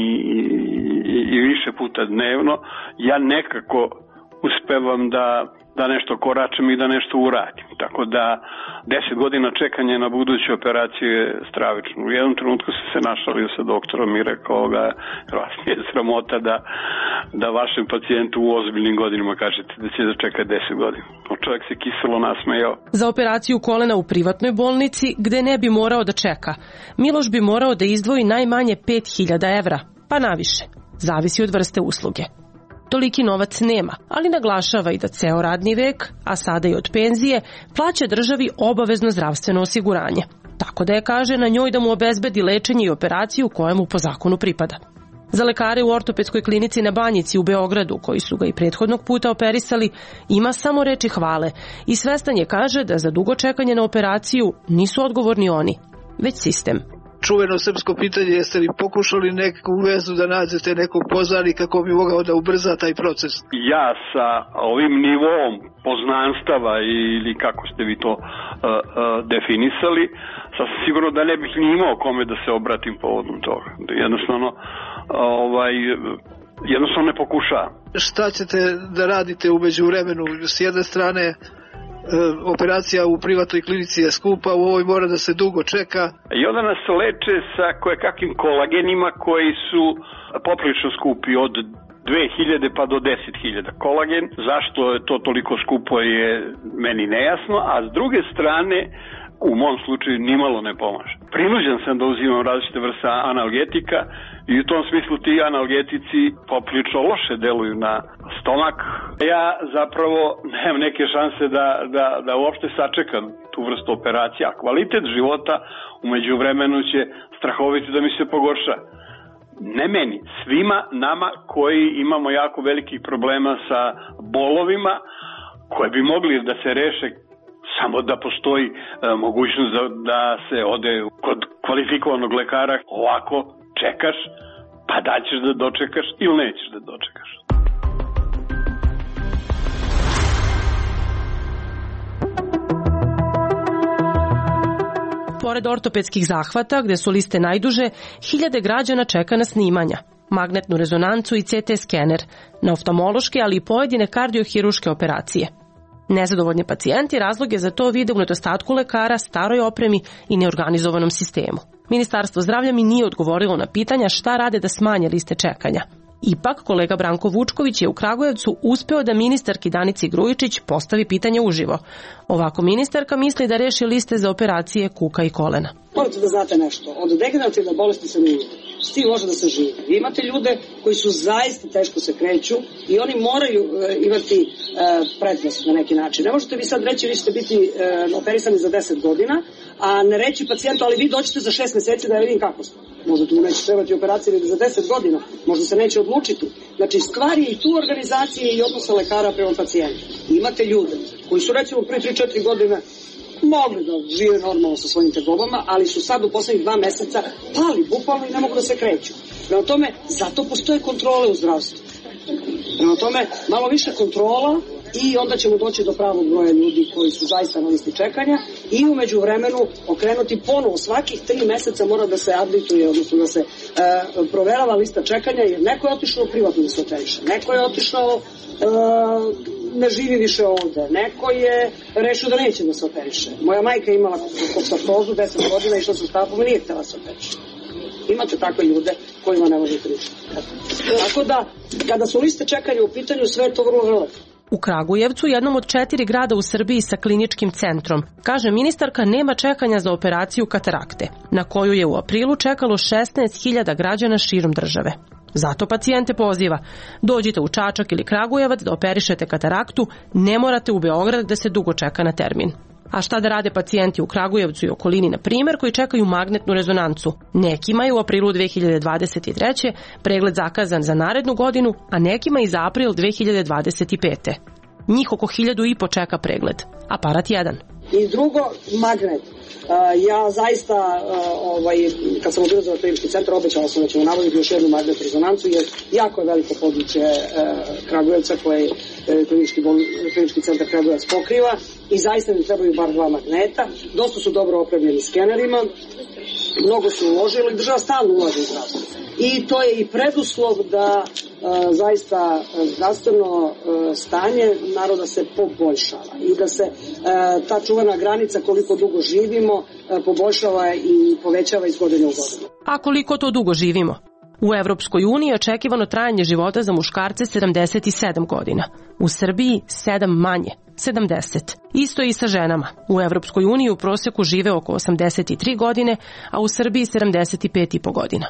[SPEAKER 9] i, i više puta dnevno, ja nekako uspevam da da nešto koračam i da nešto uradim. Tako da deset godina čekanja na buduću operaciju je stravično. U jednom trenutku sam se našalio sa doktorom i rekao ga, vas nije sramota da, da vašem pacijentu u ozbiljnim godinama kažete da će da čeka deset godina. Čovjek se kiselo nasmejao.
[SPEAKER 8] Za operaciju kolena u privatnoj bolnici, gde ne bi morao da čeka, Miloš bi morao da izdvoji najmanje pet hiljada evra, pa naviše. Zavisi od vrste usluge. Toliki novac nema, ali naglašava i da ceo radni vek, a sada i od penzije, plaća državi obavezno zdravstveno osiguranje. Tako da je, kaže, na njoj da mu obezbedi lečenje i operaciju koja mu po zakonu pripada. Za lekare u ortopedskoj klinici na Banjici u Beogradu, koji su ga i prethodnog puta operisali, ima samo reči hvale i svestan je, kaže, da za dugo čekanje na operaciju nisu odgovorni oni, već sistem.
[SPEAKER 10] Čuveno srpsko pitanje, jeste li pokušali neku vezu da nađete nekog poznanika kako bi mogao da ubrza taj proces?
[SPEAKER 9] Ja sa ovim nivom poznanstava ili kako ste vi to uh, uh, definisali, sasvim sigurno da ne bih ni imao kome da se obratim povodom toga. Jednostavno, ovaj, jednostavno ne pokušavam.
[SPEAKER 10] Šta ćete da radite u međuvremenu? S jedne strane, operacija u privatnoj klinici je skupa, u ovoj mora da se dugo čeka.
[SPEAKER 9] I onda nas leče sa kojekakvim kolagenima koji su poprilično skupi, od dve hiljade pa do deset hiljada. Kolagen, zašto je to toliko skupo je meni nejasno, a s druge strane u mom slučaju nimalo ne pomaže. Prinuđen sam da uzimam različite vrste analgetika i u tom smislu ti analgetici poprilično loše deluju na stomak. Ja zapravo nemam neke šanse da, da, da uopšte sačekam tu vrstu operacije, a kvalitet života umeđu vremenu će strahovito da mi se pogorša. Ne meni, svima nama koji imamo jako velikih problema sa bolovima koje bi mogli da se reše samo da postoji e, mogućnost da, da se ode kod kvalifikovanog lekara. Ovako čekaš, pa da ćeš da dočekaš ili nećeš da dočekaš.
[SPEAKER 8] Pored ortopedskih zahvata, gde su liste najduže, hiljade građana čeka na snimanja, magnetnu rezonancu i ce te skener, na oftalmološke, ali i pojedine kardiohiruške operacije. Nezadovoljni pacijenti razlog je za to vide u nedostatku lekara, staroj opremi i neorganizovanom sistemu. Ministarstvo zdravlja mi nije odgovorilo na pitanja šta rade da smanje liste čekanja. Ipak, kolega Branko Vučković je u Kragujevcu uspeo da ministarki Danici Grujičić postavi pitanje uživo. Ovako ministarka misli da reši liste za operacije kuka i kolena.
[SPEAKER 11] Morate da znate nešto, od degenerativne bolesti se ne ide. S tim može da se živi. Vi imate ljude koji su zaista teško se kreću i oni moraju e, imati e, prednost na neki način. Ne možete vi sad reći vi ćete biti e, operisani za deset godina, a ne reći pacijentu, ali vi doćete za šest meseci da ja vidim kako ste. Možda tu neće trebati operacije ili za deset godina, možda se neće odlučiti. Znači, stvar je i tu organizacije i odnosa lekara prema pacijentu. Imate ljude koji su recimo pre tri četiri godine mogli da žive normalno sa svojim tegobama, ali su sad u poslednjih dva meseca pali bukvalno i ne mogu da se kreću. Prema tome, zato postoje kontrole u zdravstvu. Prema tome, malo više kontrola i onda ćemo doći do pravog broja ljudi koji su zaista na listi čekanja i umeđu vremenu okrenuti ponovo. Svakih tri meseca mora da se updateuje, odnosno da se e, proverava lista čekanja, jer neko je otišao privatno da se operiše, neko je otišao e, ne živi više ovde, neko je rešio da neće da se operiše. Moja majka je imala koksastozu deset godina i što sa stapom nije htjela se operiše. Imate takve ljude kojima ne možete ništa. Tako da, kada su liste čekanja u pitanju, sve je to vrlo relativno.
[SPEAKER 8] U Kragujevcu, jednom od četiri grada u Srbiji sa kliničkim centrom, kaže ministarka, nema čekanja za operaciju katarakte, na koju je u aprilu čekalo šesnaest hiljada građana širom države. Zato pacijente poziva, dođite u Čačak ili Kragujevac da operišete kataraktu, ne morate u Beograd gde se dugo čeka na termin. A šta da rade pacijenti u Kragujevcu i okolini, na primjer, koji čekaju magnetnu rezonancu? Nekima je u aprilu dve hiljade dvadeset treće pregled zakazan za narednu godinu, a nekima i za april dve hiljade dvadeset pete. Njih oko hiljadu i po čeka pregled. Aparat jedan.
[SPEAKER 11] I drugo, magnet. Uh, ja zaista, uh, ovaj, kad sam odbila za klinički centar, obećala sam da ćemo navoditi još jednu magnetnu rezonancu, jer jako je veliko područje uh, Kragujevca koje uh, klinički, bol, klinički centar Kragujevac pokriva i zaista mi trebaju bar dva magneta. Dosta su dobro opremljeni skenerima, mnogo su uložili, država stalno ulaže u zdravstvo. I to je i preduslov da e, zaista zdravstveno e, stanje naroda se poboljšava i da se e, ta čuvana granica koliko dugo živimo e, poboljšava i povećava iz godine u godinu.
[SPEAKER 8] A koliko to dugo živimo? U Evropskoj uniji je očekivano trajanje života za muškarce sedamdeset sedam godina. U Srbiji sedam manje, sedamdeset. Isto i sa ženama. U Evropskoj uniji u prosjeku žive oko osamdeset tri godine, a u Srbiji sedamdeset pet i po godina.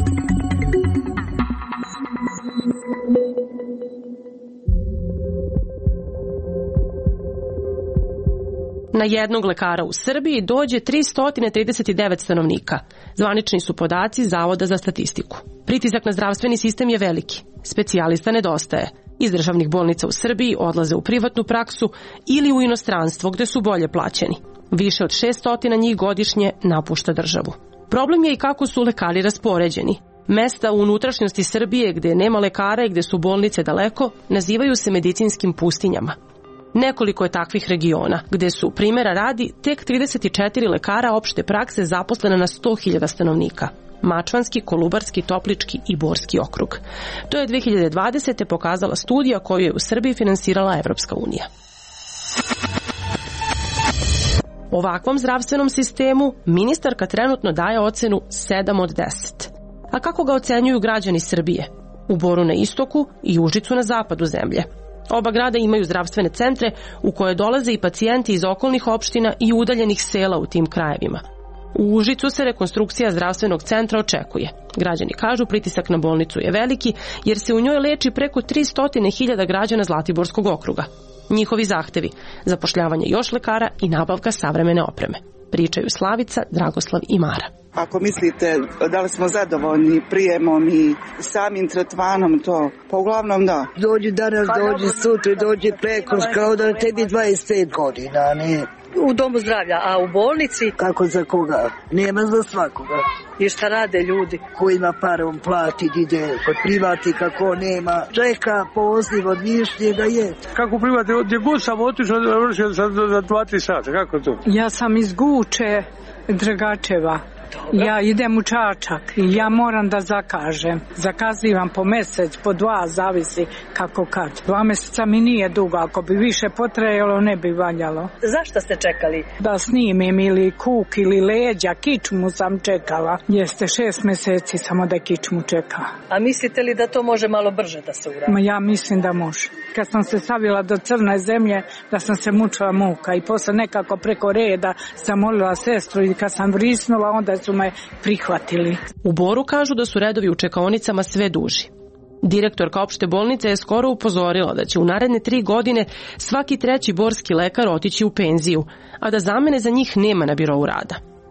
[SPEAKER 8] Na jednog lekara u Srbiji dođe tristo trideset devet stanovnika. Zvanični su podaci Zavoda za statistiku. Pritisak na zdravstveni sistem je veliki. Specijalista nedostaje. Iz državnih bolnica u Srbiji odlaze u privatnu praksu ili u inostranstvo gde su bolje plaćeni. Više od šessto njih godišnje napušta državu. Problem je i kako su lekari raspoređeni. Mesta u unutrašnjosti Srbije gde nema lekara i gde su bolnice daleko nazivaju se medicinskim pustinjama. Nekoliko je takvih regiona, gde su, primjera radi, tek trideset četiri lekara opšte prakse zaposlena na sto hiljada stanovnika. Mačvanski, Kolubarski, Toplički i Borski okrug. To je dve hiljade dvadesete pokazala studija koju je u Srbiji finansirala Evropska unija. Ovakvom zdravstvenom sistemu ministarka trenutno daje ocenu sedam od deset. A kako ga ocenjuju građani Srbije? U Boru na istoku i Užicu na zapadu zemlje. Oba grada imaju zdravstvene centre u koje dolaze i pacijenti iz okolnih opština i udaljenih sela u tim krajevima. U Užicu se rekonstrukcija zdravstvenog centra očekuje. Građani kažu pritisak na bolnicu je veliki jer se u njoj leči preko tristo hiljada građana Zlatiborskog okruga. Njihovi zahtevi, zapošljavanje još lekara i nabavka savremene opreme. Pričaju Slavica, Dragoslav i Mara.
[SPEAKER 12] Ako mislite da li smo zadovoljni prijemom i samim tretmanom, to pa uglavnom da.
[SPEAKER 13] Dođi danas, dođi sutra, dođi preko, kao da tebi dvadeset pet godina, ne?
[SPEAKER 14] U domu zdravlja, a u bolnici?
[SPEAKER 13] Kako za koga? Nema za svakoga.
[SPEAKER 14] I šta rade ljudi?
[SPEAKER 13] Ko ima parom plati, ide kod privati, kako nema. Čeka poziv od višnjega je.
[SPEAKER 15] Kako privati, gdje god sam otišao, vršio sam za dva tri sata, kako to?
[SPEAKER 16] Ja sam iz Guče, Dragačeva. Ja idem u Čačak i ja moram da zakažem. Zakazivam po mesec, po dva, zavisi kako kad. Dva meseca mi nije dugo, ako bi više potrajalo ne bi valjalo.
[SPEAKER 14] Zašto ste čekali?
[SPEAKER 16] Da snimim ili kuk ili leđa, kičmu sam čekala. Jeste šest meseci samo da kičmu čeka.
[SPEAKER 14] A mislite li da to može malo brže da se uradi?
[SPEAKER 16] Ma ja mislim da može. Kad sam se stavila do crne zemlje, da sam se mučila muka i posle nekako preko reda sam molila sestru i kad sam vrisnula, onda su me prihvatili.
[SPEAKER 8] U Boru kažu da su redovi u čekaonicama sve duži. Direktorka opšte bolnice je skoro upozorila da će u naredne tri godine svaki treći borski lekar otići u penziju, a da zamene za njih nema na birou rada.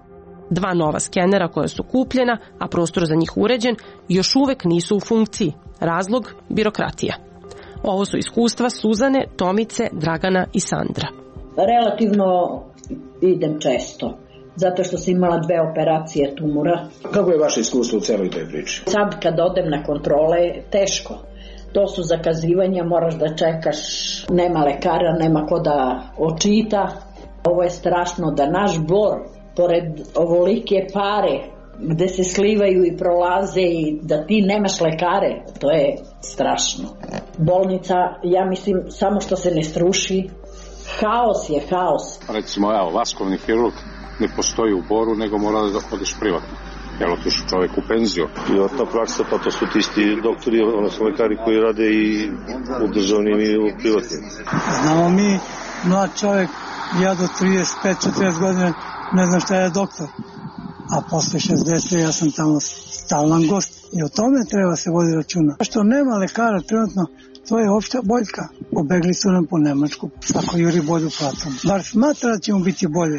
[SPEAKER 8] Dva nova skenera koja su kupljena, a prostor za njih uređen, još uvek nisu u funkciji. Razlog? Birokratija. Ovo su iskustva Suzane, Tomice, Dragana i Sandra.
[SPEAKER 17] Relativno idem često, zato što sam imala dve operacije tumora.
[SPEAKER 18] Kako je vaše iskustvo u celoj toj priči?
[SPEAKER 17] Sad kad odem na kontrole, teško. To su zakazivanja, moraš da čekaš, nema lekara, nema ko da očita. Ovo je strašno da naš Bor, pored ovolike pare, gde se slivaju i prolaze i da ti nemaš lekare, to je strašno. Bolnica, ja mislim, samo što se ne struši, haos je haos.
[SPEAKER 19] Recimo, evo, vaskovni hirurg ne postoji u Boru, nego mora da odeš privatno. Jel, otišu čovjek u penziju.
[SPEAKER 20] I ta praksa, pa to su ti isti doktori, odnosno lekari koji rade i u državnim i u privatnim.
[SPEAKER 21] Znamo mi, mlad čovjek, ja do trideset pet četrdeset godine ne znam šta je doktor. A posle šezdeset ja sam tamo stalan gost. I o tome treba se vodi računa. Što nema lekara trenutno, to je opšta boljka. Pobegli su nam po Nemačku, svako juri bolju platom. Bar smatra da će mu biti bolje.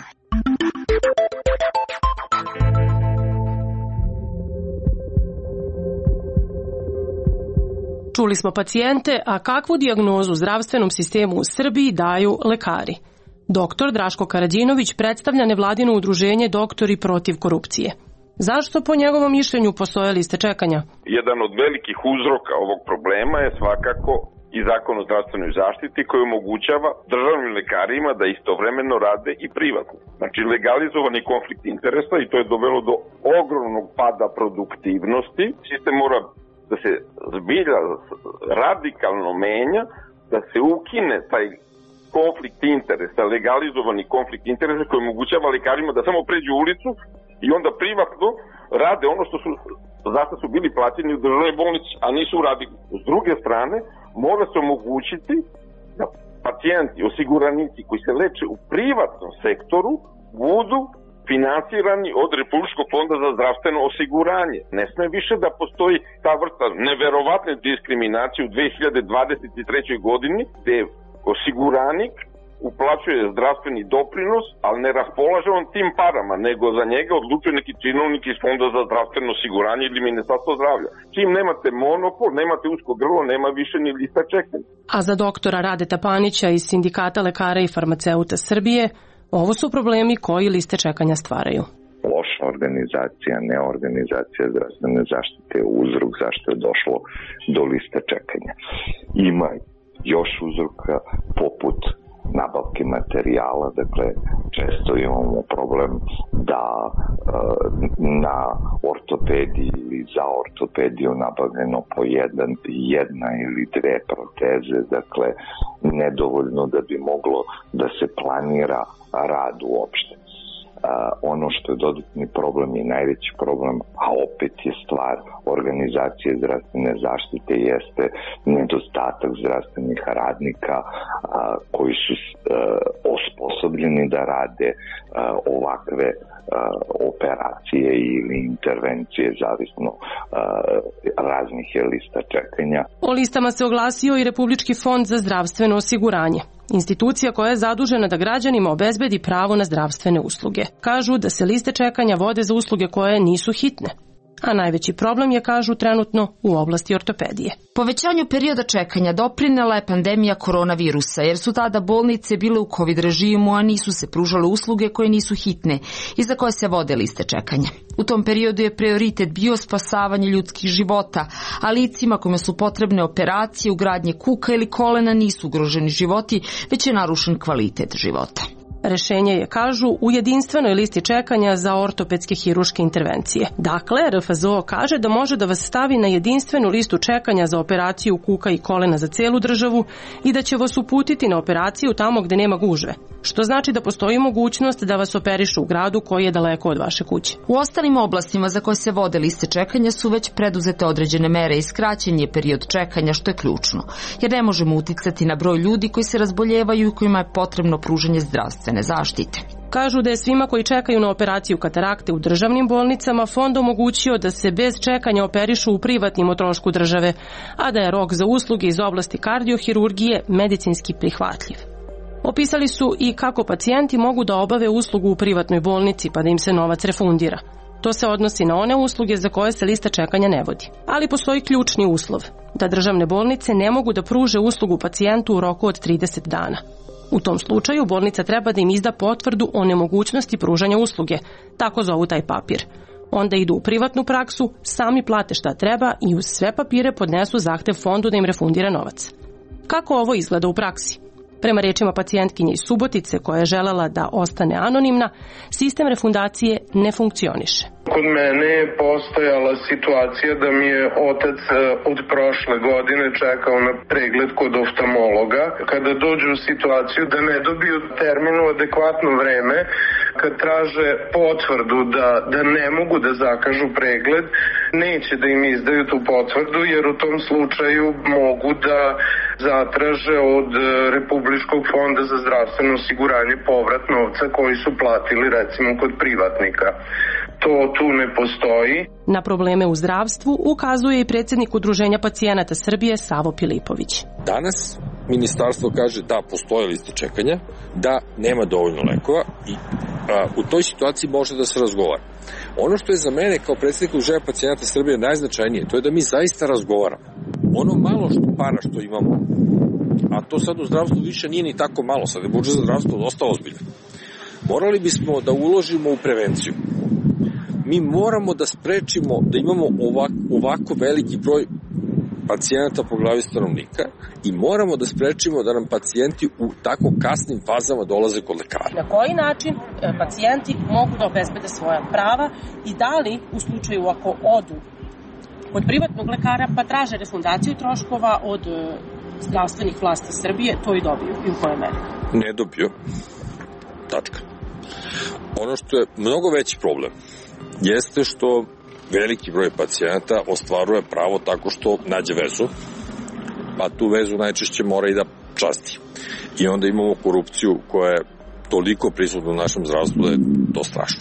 [SPEAKER 8] Čuli smo pacijente, a kakvu dijagnozu zdravstvenom sistemu u Srbiji daju lekari? Doktor Draško Karađinović predstavlja nevladino udruženje Doktori protiv korupcije. Zašto po njegovom mišljenju postoje liste čekanja?
[SPEAKER 22] Jedan od velikih uzroka ovog problema je svakako i Zakon o zdravstvenoj zaštiti koji omogućava državnim lekarima da istovremeno rade i privatno. Znači legalizovani konflikt interesa i to je dovelo do ogromnog pada produktivnosti. Sistem mora da se zbilja radikalno menja, da se ukine taj konflikt interesa, legalizovani konflikt interesa koji omogućava lekarima da samo pređu ulicu i onda privatno rade ono što su, zašto su bili plaćeni u državnoj bolnici, a nisu uradili. S druge strane, mora se omogućiti da pacijenti, osiguranici koji se leče u privatnom sektoru budu finansirani od Republičkog fonda za zdravstveno osiguranje. Ne sme više da postoji ta vrsta neverovatne diskriminacije u dve hiljade dvadeset trećoj godini gde osiguranik uplaćuje zdravstveni doprinos, ali ne raspolaže on tim parama, nego za njega odlučuje neki činovnik iz Fonda za zdravstveno osiguranje ili Ministarstvo zdravlja. Čim nemate monopol, nemate usko grlo, nema više ni lista čekanja.
[SPEAKER 8] A za doktora Radeta Panića iz Sindikata lekara i farmaceuta Srbije, ovo su problemi koji liste čekanja stvaraju.
[SPEAKER 23] Loša organizacija, neorganizacija zdravstvene zaštite je uzrok zašto je došlo do liste čekanja. Ima još uzroka poput nabavke materijala, dakle često imamo problem da e, na ortopediji ili za ortopediju nabavljeno po jedan, jedna ili dve proteze, dakle nedovoljno da bi moglo da se planira rad uopšte. Uh, ono što je dodatni problem i najveći problem, a opet je stvar organizacije zdravstvene zaštite, jeste nedostatak zdravstvenih radnika uh, koji su uh, osposobljeni da rade uh, ovakve uh, operacije ili intervencije, zavisno uh, raznih je lista čekanja.
[SPEAKER 8] O listama se oglasio i Republički fond za zdravstveno osiguranje. Institucija koja je zadužena da građanima obezbedi pravo na zdravstvene usluge. Kažu da se liste čekanja vode za usluge koje nisu hitne. A najveći problem je, kažu, trenutno u oblasti ortopedije.
[SPEAKER 24] Povećanju perioda čekanja doprinela je pandemija koronavirusa, jer su tada bolnice bile u COVID režimu, a nisu se pružale usluge koje nisu hitne i za koje se vode liste čekanja. U tom periodu je prioritet bio spasavanje ljudskih života, a licima kojima su potrebne operacije, ugradnje kuka ili kolena nisu ugroženi životi, već je narušen kvalitet života.
[SPEAKER 8] Rešenje je, kažu, u jedinstvenoj listi čekanja za ortopedske hiruške intervencije. Dakle, R F Z O kaže da može da vas stavi na jedinstvenu listu čekanja za operaciju kuka i kolena za celu državu i da će vas uputiti na operaciju tamo gde nema gužve. Što znači da postoji mogućnost da vas operišu u gradu koji je daleko od vaše kuće.
[SPEAKER 24] U ostalim oblastima za koje se vode liste čekanja su već preduzete određene mere i skraćen je period čekanja, što je ključno, jer ne možemo uticati na broj ljudi koji se razboljevaju i kojima je potrebno pružanje zdravstvene zaštite.
[SPEAKER 8] Kažu da je svima koji čekaju na operaciju katarakte u državnim bolnicama fond omogućio da se bez čekanja operišu u privatnim o trošku države, a da je rok za usluge iz oblasti kardiohirurgije medicinski prihvatljiv. Opisali su i kako pacijenti mogu da obave uslugu u privatnoj bolnici pa da im se novac refundira. To se odnosi na one usluge za koje se lista čekanja ne vodi. Ali postoji ključni uslov, da državne bolnice ne mogu da pruže uslugu pacijentu u roku od trideset dana. U tom slučaju bolnica treba da im izda potvrdu o nemogućnosti pružanja usluge, tako zovu taj papir. Onda idu u privatnu praksu, sami plate šta treba i uz sve papire podnesu zahtev fondu da im refundira novac. Kako ovo izgleda u praksi? Prema rečima pacijentkinje iz Subotice koja je želela da ostane anonimna, sistem refundacije ne funkcioniše.
[SPEAKER 2] Kod mene je postojala situacija da mi je otac od prošle godine čekao na pregled kod oftalmologa. Kada dođu u situaciju da ne dobiju terminu adekvatno vreme, kad traže potvrdu da, da ne mogu da zakažu pregled, neće da im izdaju tu potvrdu jer u tom slučaju mogu da zatraže od Republičkog fonda za zdravstveno osiguranje povrat novca koji su platili recimo kod privatnika. To tu ne postoji.
[SPEAKER 8] Na probleme u zdravstvu ukazuje i predsjednik Udruženja pacijenata Srbije Savo Pilipović.
[SPEAKER 3] Danas ministarstvo kaže da postoje liste čekanja, da nema dovoljno lekova i a, u toj situaciji može da se razgovara. Ono što je za mene kao predsjednik Udruženja pacijenata Srbije najznačajnije, to je da mi zaista razgovaramo. Ono malo što para što imamo, a to sad u zdravstvu više nije ni tako malo, sad je budžet za zdravstvo dosta ozbiljan. Morali bismo da uložimo u prevenciju. Mi moramo da sprečimo da imamo ovako, ovako veliki broj pacijenata po glavi stanovnika i moramo da sprečimo da nam pacijenti u tako kasnim fazama dolaze kod lekara.
[SPEAKER 8] Na koji način pacijenti mogu da obezbede svoja prava i da li u slučaju ako odu kod privatnog lekara pa traže refundaciju troškova od zdravstvenih vlasti Srbije, to i dobiju i u kojoj meri?
[SPEAKER 3] Ne dobiju. Tačka. Ono što je mnogo veći problem jeste što veliki broj pacijenata ostvaruje pravo tako što nađe vezu, pa tu vezu najčešće mora i da časti. I onda imamo korupciju koja je toliko prisutna u našem zdravstvu da je to strašno.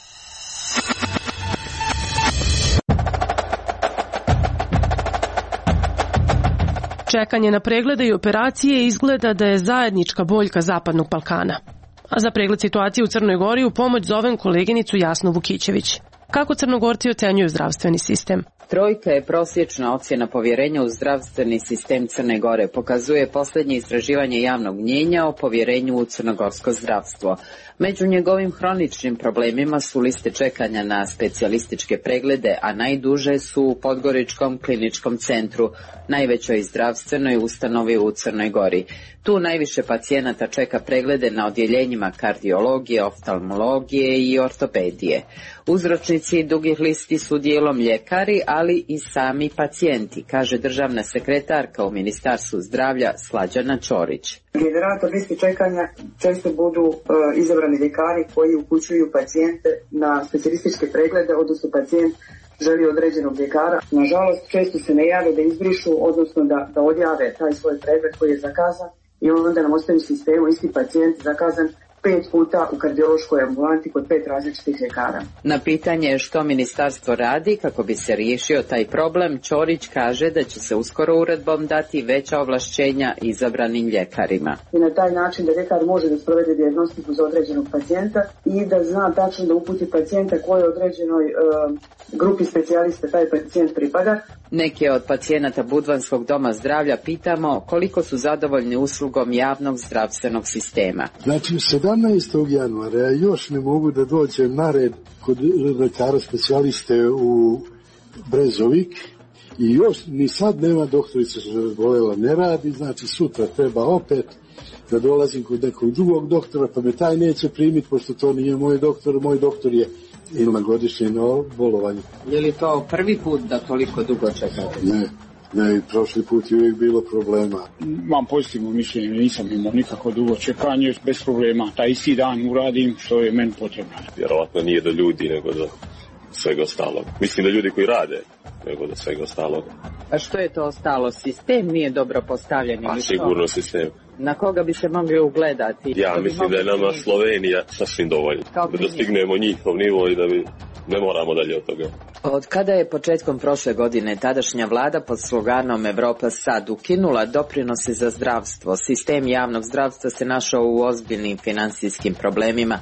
[SPEAKER 8] Čekanje na preglede i operacije izgleda da je zajednička boljka Zapadnog Balkana. A za pregled situacije u Crnoj Gori u pomoć zovem koleginicu Jasnu Vukićević. Kako Crnogorci ocenjuju zdravstveni sistem?
[SPEAKER 1] Trojka je prosječna ocjena povjerenja u zdravstveni sistem Crne Gore, pokazuje posljednje istraživanje javnog mnjenja o povjerenju u crnogorsko zdravstvo. Među njegovim hroničnim problemima su liste čekanja na specijalističke preglede, a najduže su u Podgoričkom kliničkom centru, najvećoj zdravstvenoj ustanovi u Crnoj Gori. Tu najviše pacijenata čeka preglede na odjeljenjima kardiologije, oftalmologije i ortopedije. Uzročnici dugih listi su dijelom ljekari, ali i sami pacijenti, kaže državna sekretarka u Ministarstvu zdravlja Slađana Ćorić.
[SPEAKER 4] Generator listi čekanja često budu uh, izabrani ljekari koji upućuju pacijente na specijalističke preglede, odnosno pacijent želi određenog ljekara. Nažalost, često se ne jave da izbrišu, odnosno da, da odjave taj svoj pregled koji je zakazan i onda nam ostaje u sistemu isti pacijent zakazan pet puta u kardiološkoj ambulanti kod pet različitih ljekara.
[SPEAKER 1] Na pitanje što ministarstvo radi kako bi se riješio taj problem, Ćorić kaže da će se uskoro uredbom dati veća ovlašćenja izabranim ljekarima.
[SPEAKER 4] I na taj način da ljekar može da sprovede dijagnostiku za određenog pacijenta i da zna tačno da uputi pacijenta kojoj određenoj uh, grupi specijalista taj pacijent pripada.
[SPEAKER 1] Neke od pacijenata Budvanskog doma zdravlja pitamo koliko su zadovoljni uslugom javnog zdravstvenog sistema.
[SPEAKER 6] Znači, sedamnaestog januara ja još ne mogu da dođem na red kod lekara specijaliste u Brezovik i još ni sad nema doktorica što je bolela, ne radi, znači sutra treba opet da dolazim kod nekog drugog doktora, pa me taj neće primiti, pošto to nije moj doktor, moj doktor je ima godišnje bolovanju.
[SPEAKER 1] Je li to prvi put da toliko dugo čekate?
[SPEAKER 6] Ne. Ne, prošli put je uvijek bilo problema.
[SPEAKER 25] Imam pozitivno mišljenje, nisam imao nikako dugo čekanje, bez problema. Taj isti dan uradim što je meni potrebno.
[SPEAKER 26] Vjerovatno nije do ljudi, nego do svega ostalog. Mislim da ljudi koji rade, nego do svega ostalog.
[SPEAKER 1] A što je to ostalo? Sistem nije dobro postavljen?
[SPEAKER 26] Pa sigurno sistem.
[SPEAKER 1] Na koga bi se mogli ugledati?
[SPEAKER 26] Ja mislim da je nama Slovenija sasvim dovoljno. Da dostignemo njihov nivo i da bi ne moramo dalje od toga.
[SPEAKER 1] Od kada je početkom prošle godine tadašnja vlada pod sloganom Evropa sad ukinula doprinose za zdravstvo, sistem javnog zdravstva se našao u ozbiljnim financijskim problemima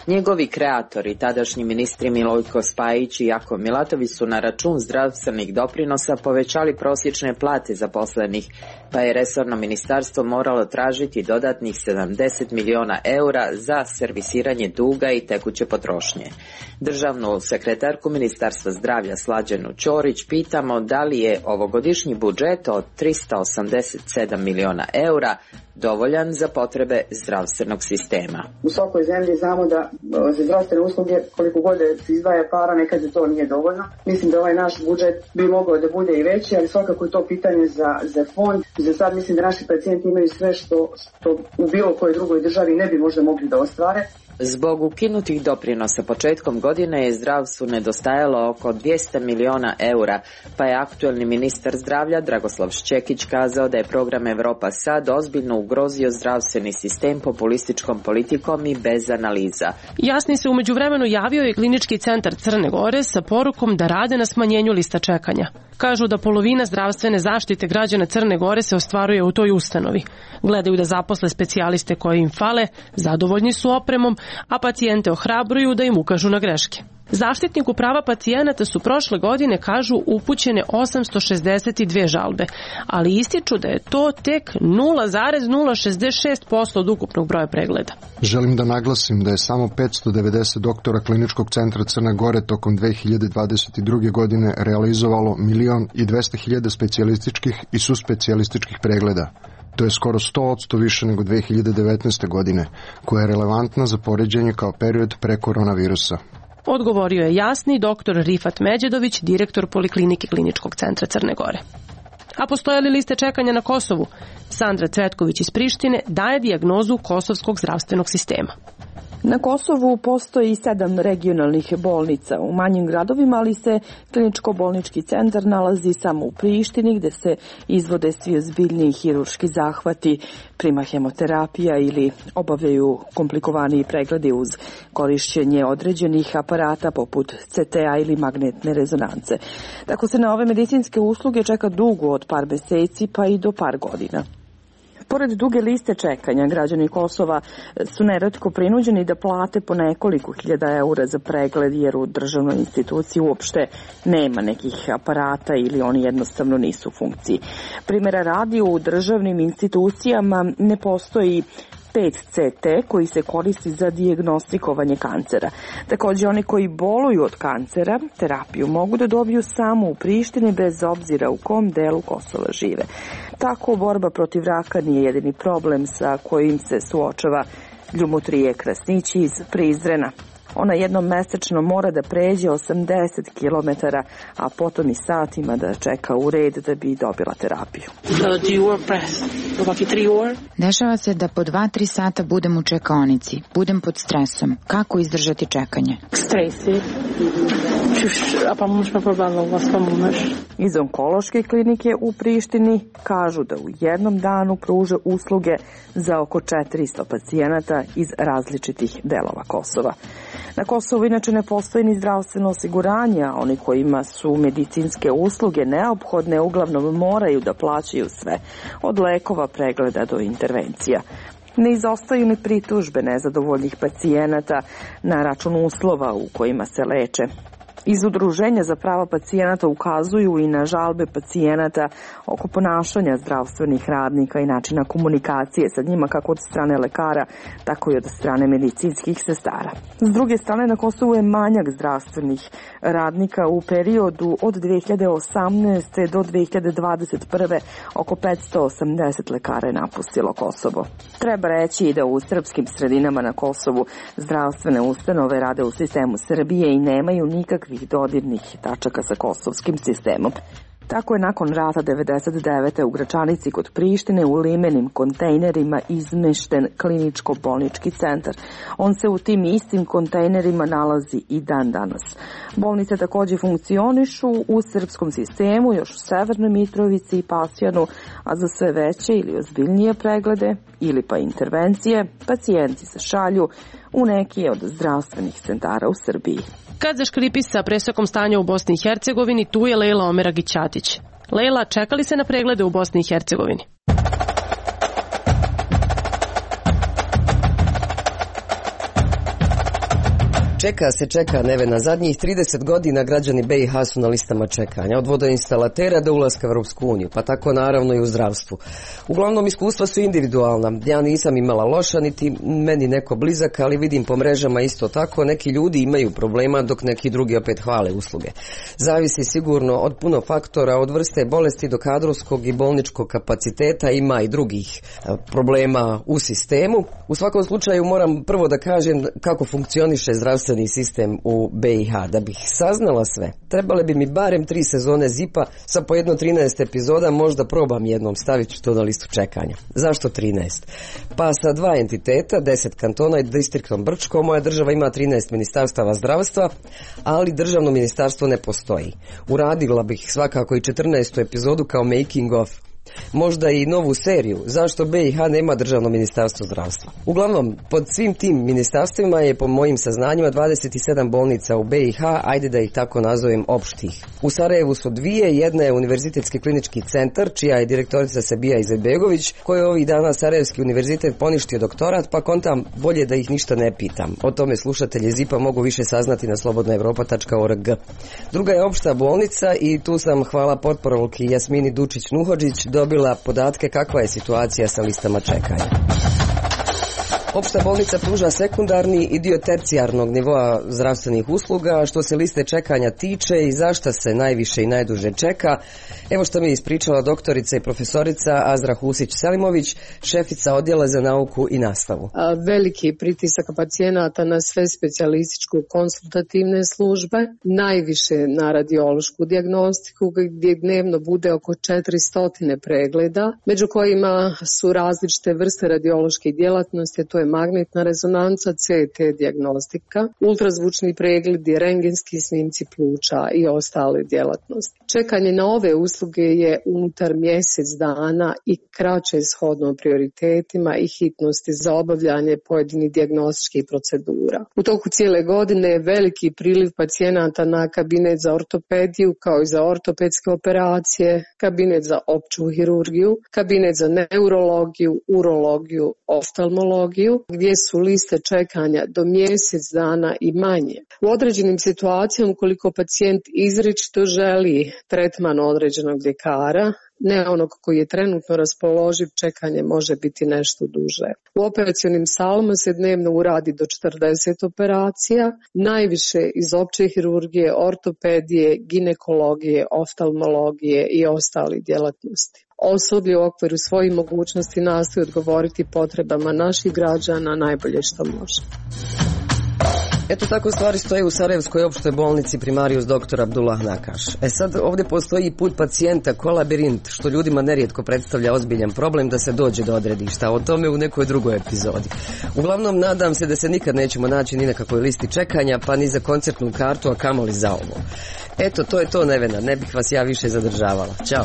[SPEAKER 1] Njegovi kreatori, tadašnji ministri Milojko Spajić i Jakov Milatović, su na račun zdravstvenih doprinosa povećali prosječne plate zaposlenih, pa je resorno ministarstvo moralo tražiti dodatnih sedamdeset miliona eura za servisiranje duga i tekuće potrošnje. Državnu sekretarku Ministarstva zdravlja Slađanu Ćorić pitamo da li je ovogodišnji budžet od trista osamdeset sedam miliona eura dovoljan za potrebe zdravstvenog sistema.
[SPEAKER 4] U svakoj zemlji znamo da za zdravstvene usluge koliko god se izdvaja para, nekad za to nije dovoljno. Mislim da ovaj naš budžet bi mogao da bude i veći, ali svakako je to pitanje za, za fond. Za sad mislim da naši pacijenti imaju sve što, što u bilo kojoj drugoj državi ne bi možda mogli da ostvare.
[SPEAKER 1] Zbog ukinutih doprinosa početkom godine je zdravstvu nedostajalo oko dvjesto miliona eura, pa je aktuelni ministar zdravlja Dragoslav Šćekić kazao da je program Evropa sad ozbiljno ugrozio zdravstveni sistem populističkom politikom i bez analiza.
[SPEAKER 8] Jasni se u međuvremenu javio je Klinički centar Crne Gore sa porukom da rade na smanjenju lista čekanja. Kažu da polovina zdravstvene zaštite građana Crne Gore se ostvaruje u toj ustanovi. Gledaju da zaposle specijaliste koji im fale, zadovoljni su opremom, a pacijente ohrabruju da im ukažu na greške. Zaštitniku prava pacijenata su prošle godine, kažu, upućene osamsto šezdeset dvije žalbe, ali ističu da je to tek nula zarez nula šezdeset šest posto od ukupnog broja pregleda.
[SPEAKER 5] Želim da naglasim da je samo petsto devedeset doktora Kliničkog centra Crne Gore tokom dve hiljade dvadeset druge. godine realizovalo milion i dvesta hiljada specijalističkih i suspecijalističkih pregleda. To je skoro sto posto više nego dve hiljade devetnaeste. godine, koja je relevantna za poređenje kao period pre koronavirusa.
[SPEAKER 8] Odgovorio je jasni doktor Rifat Međedović, direktor Poliklinike Kliničkog centra Crne Gore. A postoje li liste čekanja na Kosovu? Sandra Cvetković iz Prištine daje dijagnozu kosovskog zdravstvenog sistema.
[SPEAKER 7] Na Kosovu postoji sedam regionalnih bolnica u manjim gradovima, ali se kliničko-bolnički centar nalazi samo u Prištini, gde se izvode svi ozbiljniji hirurški zahvati, prima hemoterapija ili obavljaju komplikovaniji pregledi uz korišćenje određenih aparata poput C T A ili magnetne rezonance. Tako se na ove medicinske usluge čeka dugo od par meseci pa i do par godina. Pored duge liste čekanja, građani Kosova su neretko prinuđeni da plate po nekoliko hiljada eura za pregled, jer u državnoj instituciji uopšte nema nekih aparata ili oni jednostavno nisu u funkciji. Primjera radi, u državnim institucijama ne postoji pet C T koji se koristi za dijagnostikovanje kancera. Također, oni koji boluju od kancera terapiju mogu da dobiju samo u Prištini bez obzira u kom delu Kosova žive. Tako, borba protiv raka nije jedini problem sa kojim se suočava Ljumotrije Krasnići iz Prizrena. Ona jednom mesečno mora da pređe osamdeset kilometara, a potom i satima da čeka u red da bi dobila terapiju.
[SPEAKER 9] Dešava se da po dva tri sata budem u čekaonici, budem pod stresom. Kako izdržati čekanje?
[SPEAKER 7] Iz onkološke klinike u Prištini kažu da u jednom danu pruže usluge za oko četiristo pacijenata iz različitih delova Kosova. Na Kosovu inače ne postoji ni zdravstveno osiguranje, a oni kojima su medicinske usluge neophodne uglavnom moraju da plaćaju sve, od lekova, pregleda do intervencija. Ne izostaju ni pritužbe nezadovoljnih pacijenata na račun uslova u kojima se leče. Iz Udruženja za prava pacijenata ukazuju i na žalbe pacijenata oko ponašanja zdravstvenih radnika i načina komunikacije sa njima kako od strane lekara, tako i od strane medicinskih sestara. S druge strane, na Kosovu je manjak zdravstvenih radnika. U periodu od dve hiljade osamnaeste. do dve hiljade dvadeset prve. oko petsto osamdeset lekara je napustilo Kosovo. Treba reći da u srpskim sredinama na Kosovu zdravstvene ustanove rade u sistemu Srbije i nemaju nikakvih dodirnih tačaka sa kosovskim sistemom. Tako je nakon rata devedeset devete. u Gračanici kod Prištine u limenim kontejnerima izmešten kliničko-bolnički centar. On se u tim istim kontejnerima nalazi i dan danas. Bolnice također funkcionišu u srpskom sistemu, još u Severnoj Mitrovici i Pasjanu, a za sve veće ili ozbiljnije preglede ili pa intervencije, pacijenti se šalju u neki od zdravstvenih centara u Srbiji.
[SPEAKER 8] Kad zaškripi sa presokom stanja u Bosni i Hercegovini, tu je Lejla Omeragić-Ćatić. Lejla, čekali se na preglede u Bosni i Hercegovini?
[SPEAKER 10] Čeka se, čeka Nevena. Zadnjih trideset godina građani B i H su na listama čekanja, od vodoinstalatera do ulaska u Europsku uniju, pa tako naravno i u zdravstvu. Uglavnom iskustva su individualna. Ja nisam imala loša, niti meni neko blizak, ali vidim po mrežama isto tako. Neki ljudi imaju problema, dok neki drugi opet hvale usluge. Zavisi sigurno od puno faktora, od vrste bolesti do kadrovskog i bolničkog kapaciteta, ima i drugih problema u sistemu. U svakom slučaju moram prvo da kažem kako funkcioniše zdravstveni sistem u B i H. Da bih saznala sve, trebale bi mi barem tri sezone zipa sa po jedno trinaest epizoda, možda probam jednom, stavit ću to na listu čekanja. Zašto trinaest? Pa sa dva entiteta, deset kantona i distriktom Brčko, moja država ima trinaest ministarstava zdravstva, ali državno ministarstvo ne postoji. Uradila bih svakako i četrnaestu epizodu kao making of. Možda i novu seriju zašto B i H nema državno ministarstvo zdravstva. Uglavnom, pod svim tim ministarstvima je po mojim saznanjima dvadeset sedam bolnica u B i H, ajde da ih tako nazovem opštih. U Sarajevu su dvije, jedna je Univerzitetski klinički centar, čija je direktorica Sebija Izetbegović, koja je ovih dana Sarajevski univerzitet poništio doktorat, pa kontam bolje da ih ništa ne pitam. O tome slušatelji Zipa mogu više saznati na slobodna evropa tačka org. Druga je opšta bolnica i tu sam, hvala portparolki Jasmini Dučić-Nuhodžić, dobila podatke kakva je situacija sa listama čekanja. Opšta bolnica pruža sekundarni i dio tercijarnog nivoa zdravstvenih usluga. Što se liste čekanja tiče i zašta se najviše i najduže čeka, evo što mi je ispričala doktorica i profesorica Azra Husić-Selimović, šefica odjela za nauku i nastavu.
[SPEAKER 11] Veliki pritisak pacijenata na sve specijalističko-konsultativne službe, najviše na radiološku dijagnostiku gdje dnevno bude oko četiristo pregleda, među kojima su različite vrste radiološke djelatnosti, to je magnetna rezonanca, C T dijagnostika, ultrazvučni pregledi, rentgenski snimci pluća i ostale djelatnosti. Čekanje na ove usluge je unutar mjesec dana i kraće shodno prioritetima i hitnosti za obavljanje pojedinih dijagnostičkih procedura. U toku cijele godine je veliki priliv pacijenata na kabinet za ortopediju kao i za ortopedske operacije, kabinet za opću hirurgiju, kabinet za neurologiju, urologiju, oftalmologiju, gdje su liste čekanja do mjesec dana i manje. U određenim situacijama, ukoliko pacijent izričito želi tretman određenog ljekara, ne onog koji je trenutno raspoloživ, čekanje može biti nešto duže. U operacionim salama se dnevno uradi do četrdeset operacija, najviše iz opće hirurgije, ortopedije, ginekologije, oftalmologije i ostali djelatnosti. Osoblje u okviru svojih mogućnosti nastoji odgovoriti potrebama naših građana najbolje što može.
[SPEAKER 10] Eto tako stvari stoje u Sarajevskoj opštoj bolnici Primarius doktor Abdullah Nakaš. E sad ovdje postoji put pacijenta ko labirint, što ljudima nerijetko predstavlja ozbiljan problem da se dođe do odredišta. O tome u nekoj drugoj epizodi. Uglavnom nadam se da se nikad nećemo naći ni na kakvoj listi čekanja, pa ni za koncertnu kartu, a kamoli za ovo. Eto, to je to, Nevena, ne bih vas ja više zadržavala. Ćao.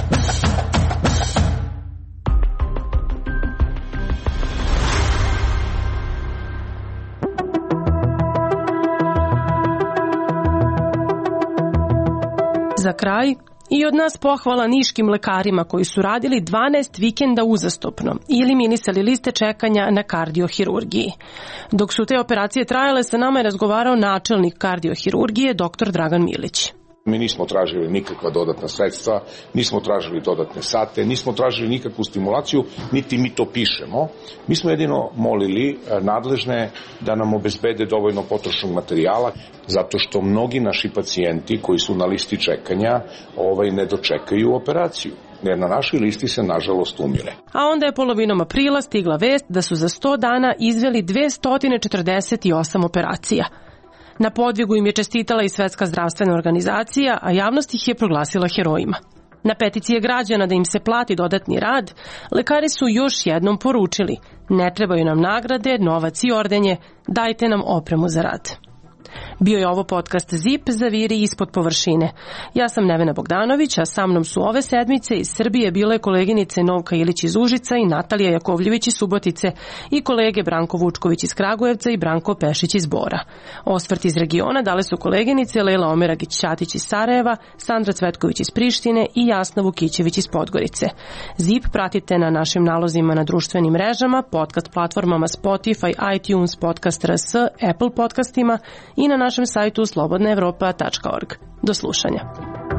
[SPEAKER 8] Za kraj, i od nas pohvala niškim lekarima koji su radili dvanaest vikenda uzastopno i eliminisali liste čekanja na kardiohirurgiji. Dok su te operacije trajale, sa nama je razgovarao načelnik kardiohirurgije doktor Dragan Milić.
[SPEAKER 19] Mi nismo tražili nikakva dodatna sredstva, nismo tražili dodatne sate, nismo tražili nikakvu stimulaciju, niti mi to pišemo. Mi smo jedino molili nadležne da nam obezbede dovoljno potrošnog materijala, zato što mnogi naši pacijenti koji su na listi čekanja ovaj, ne dočekaju operaciju. Jer na našoj listi se nažalost umire.
[SPEAKER 8] A onda je polovinom aprila stigla vest da su za sto dana izveli dvesta četrdeset osam operacija. Na podvigu im je čestitala i Svetska zdravstvena organizacija, a javnost ih je proglasila herojima. Na peticije građana da im se plati dodatni rad, lekari su još jednom poručili: ne trebaju nam nagrade, novac i ordenje, dajte nam opremu za rad. Bio je ovo podcast Zip, zaviri ispod površine. Ja sam Nevena Bogdanović, a sa mnom su ove sedmice iz Srbije bile koleginice Novka Ilić iz Užica i Natalija Jakovljević iz Subotice i kolege Branko Vučković iz Kragujevca i Branko Pešić iz Bora. Osvrt iz regiona dale su koleginice Lela Omeragić-Ćatić iz Sarajeva, Sandra Cvetković iz Prištine i Jasna Vukićević iz Podgorice. Zip pratite na našim nalozima na društvenim mrežama, podcast platformama Spotify, iTunes, Podcast R S, Apple podcastima i na našem sajtu slobodna evropa tačka org. Do slušanja.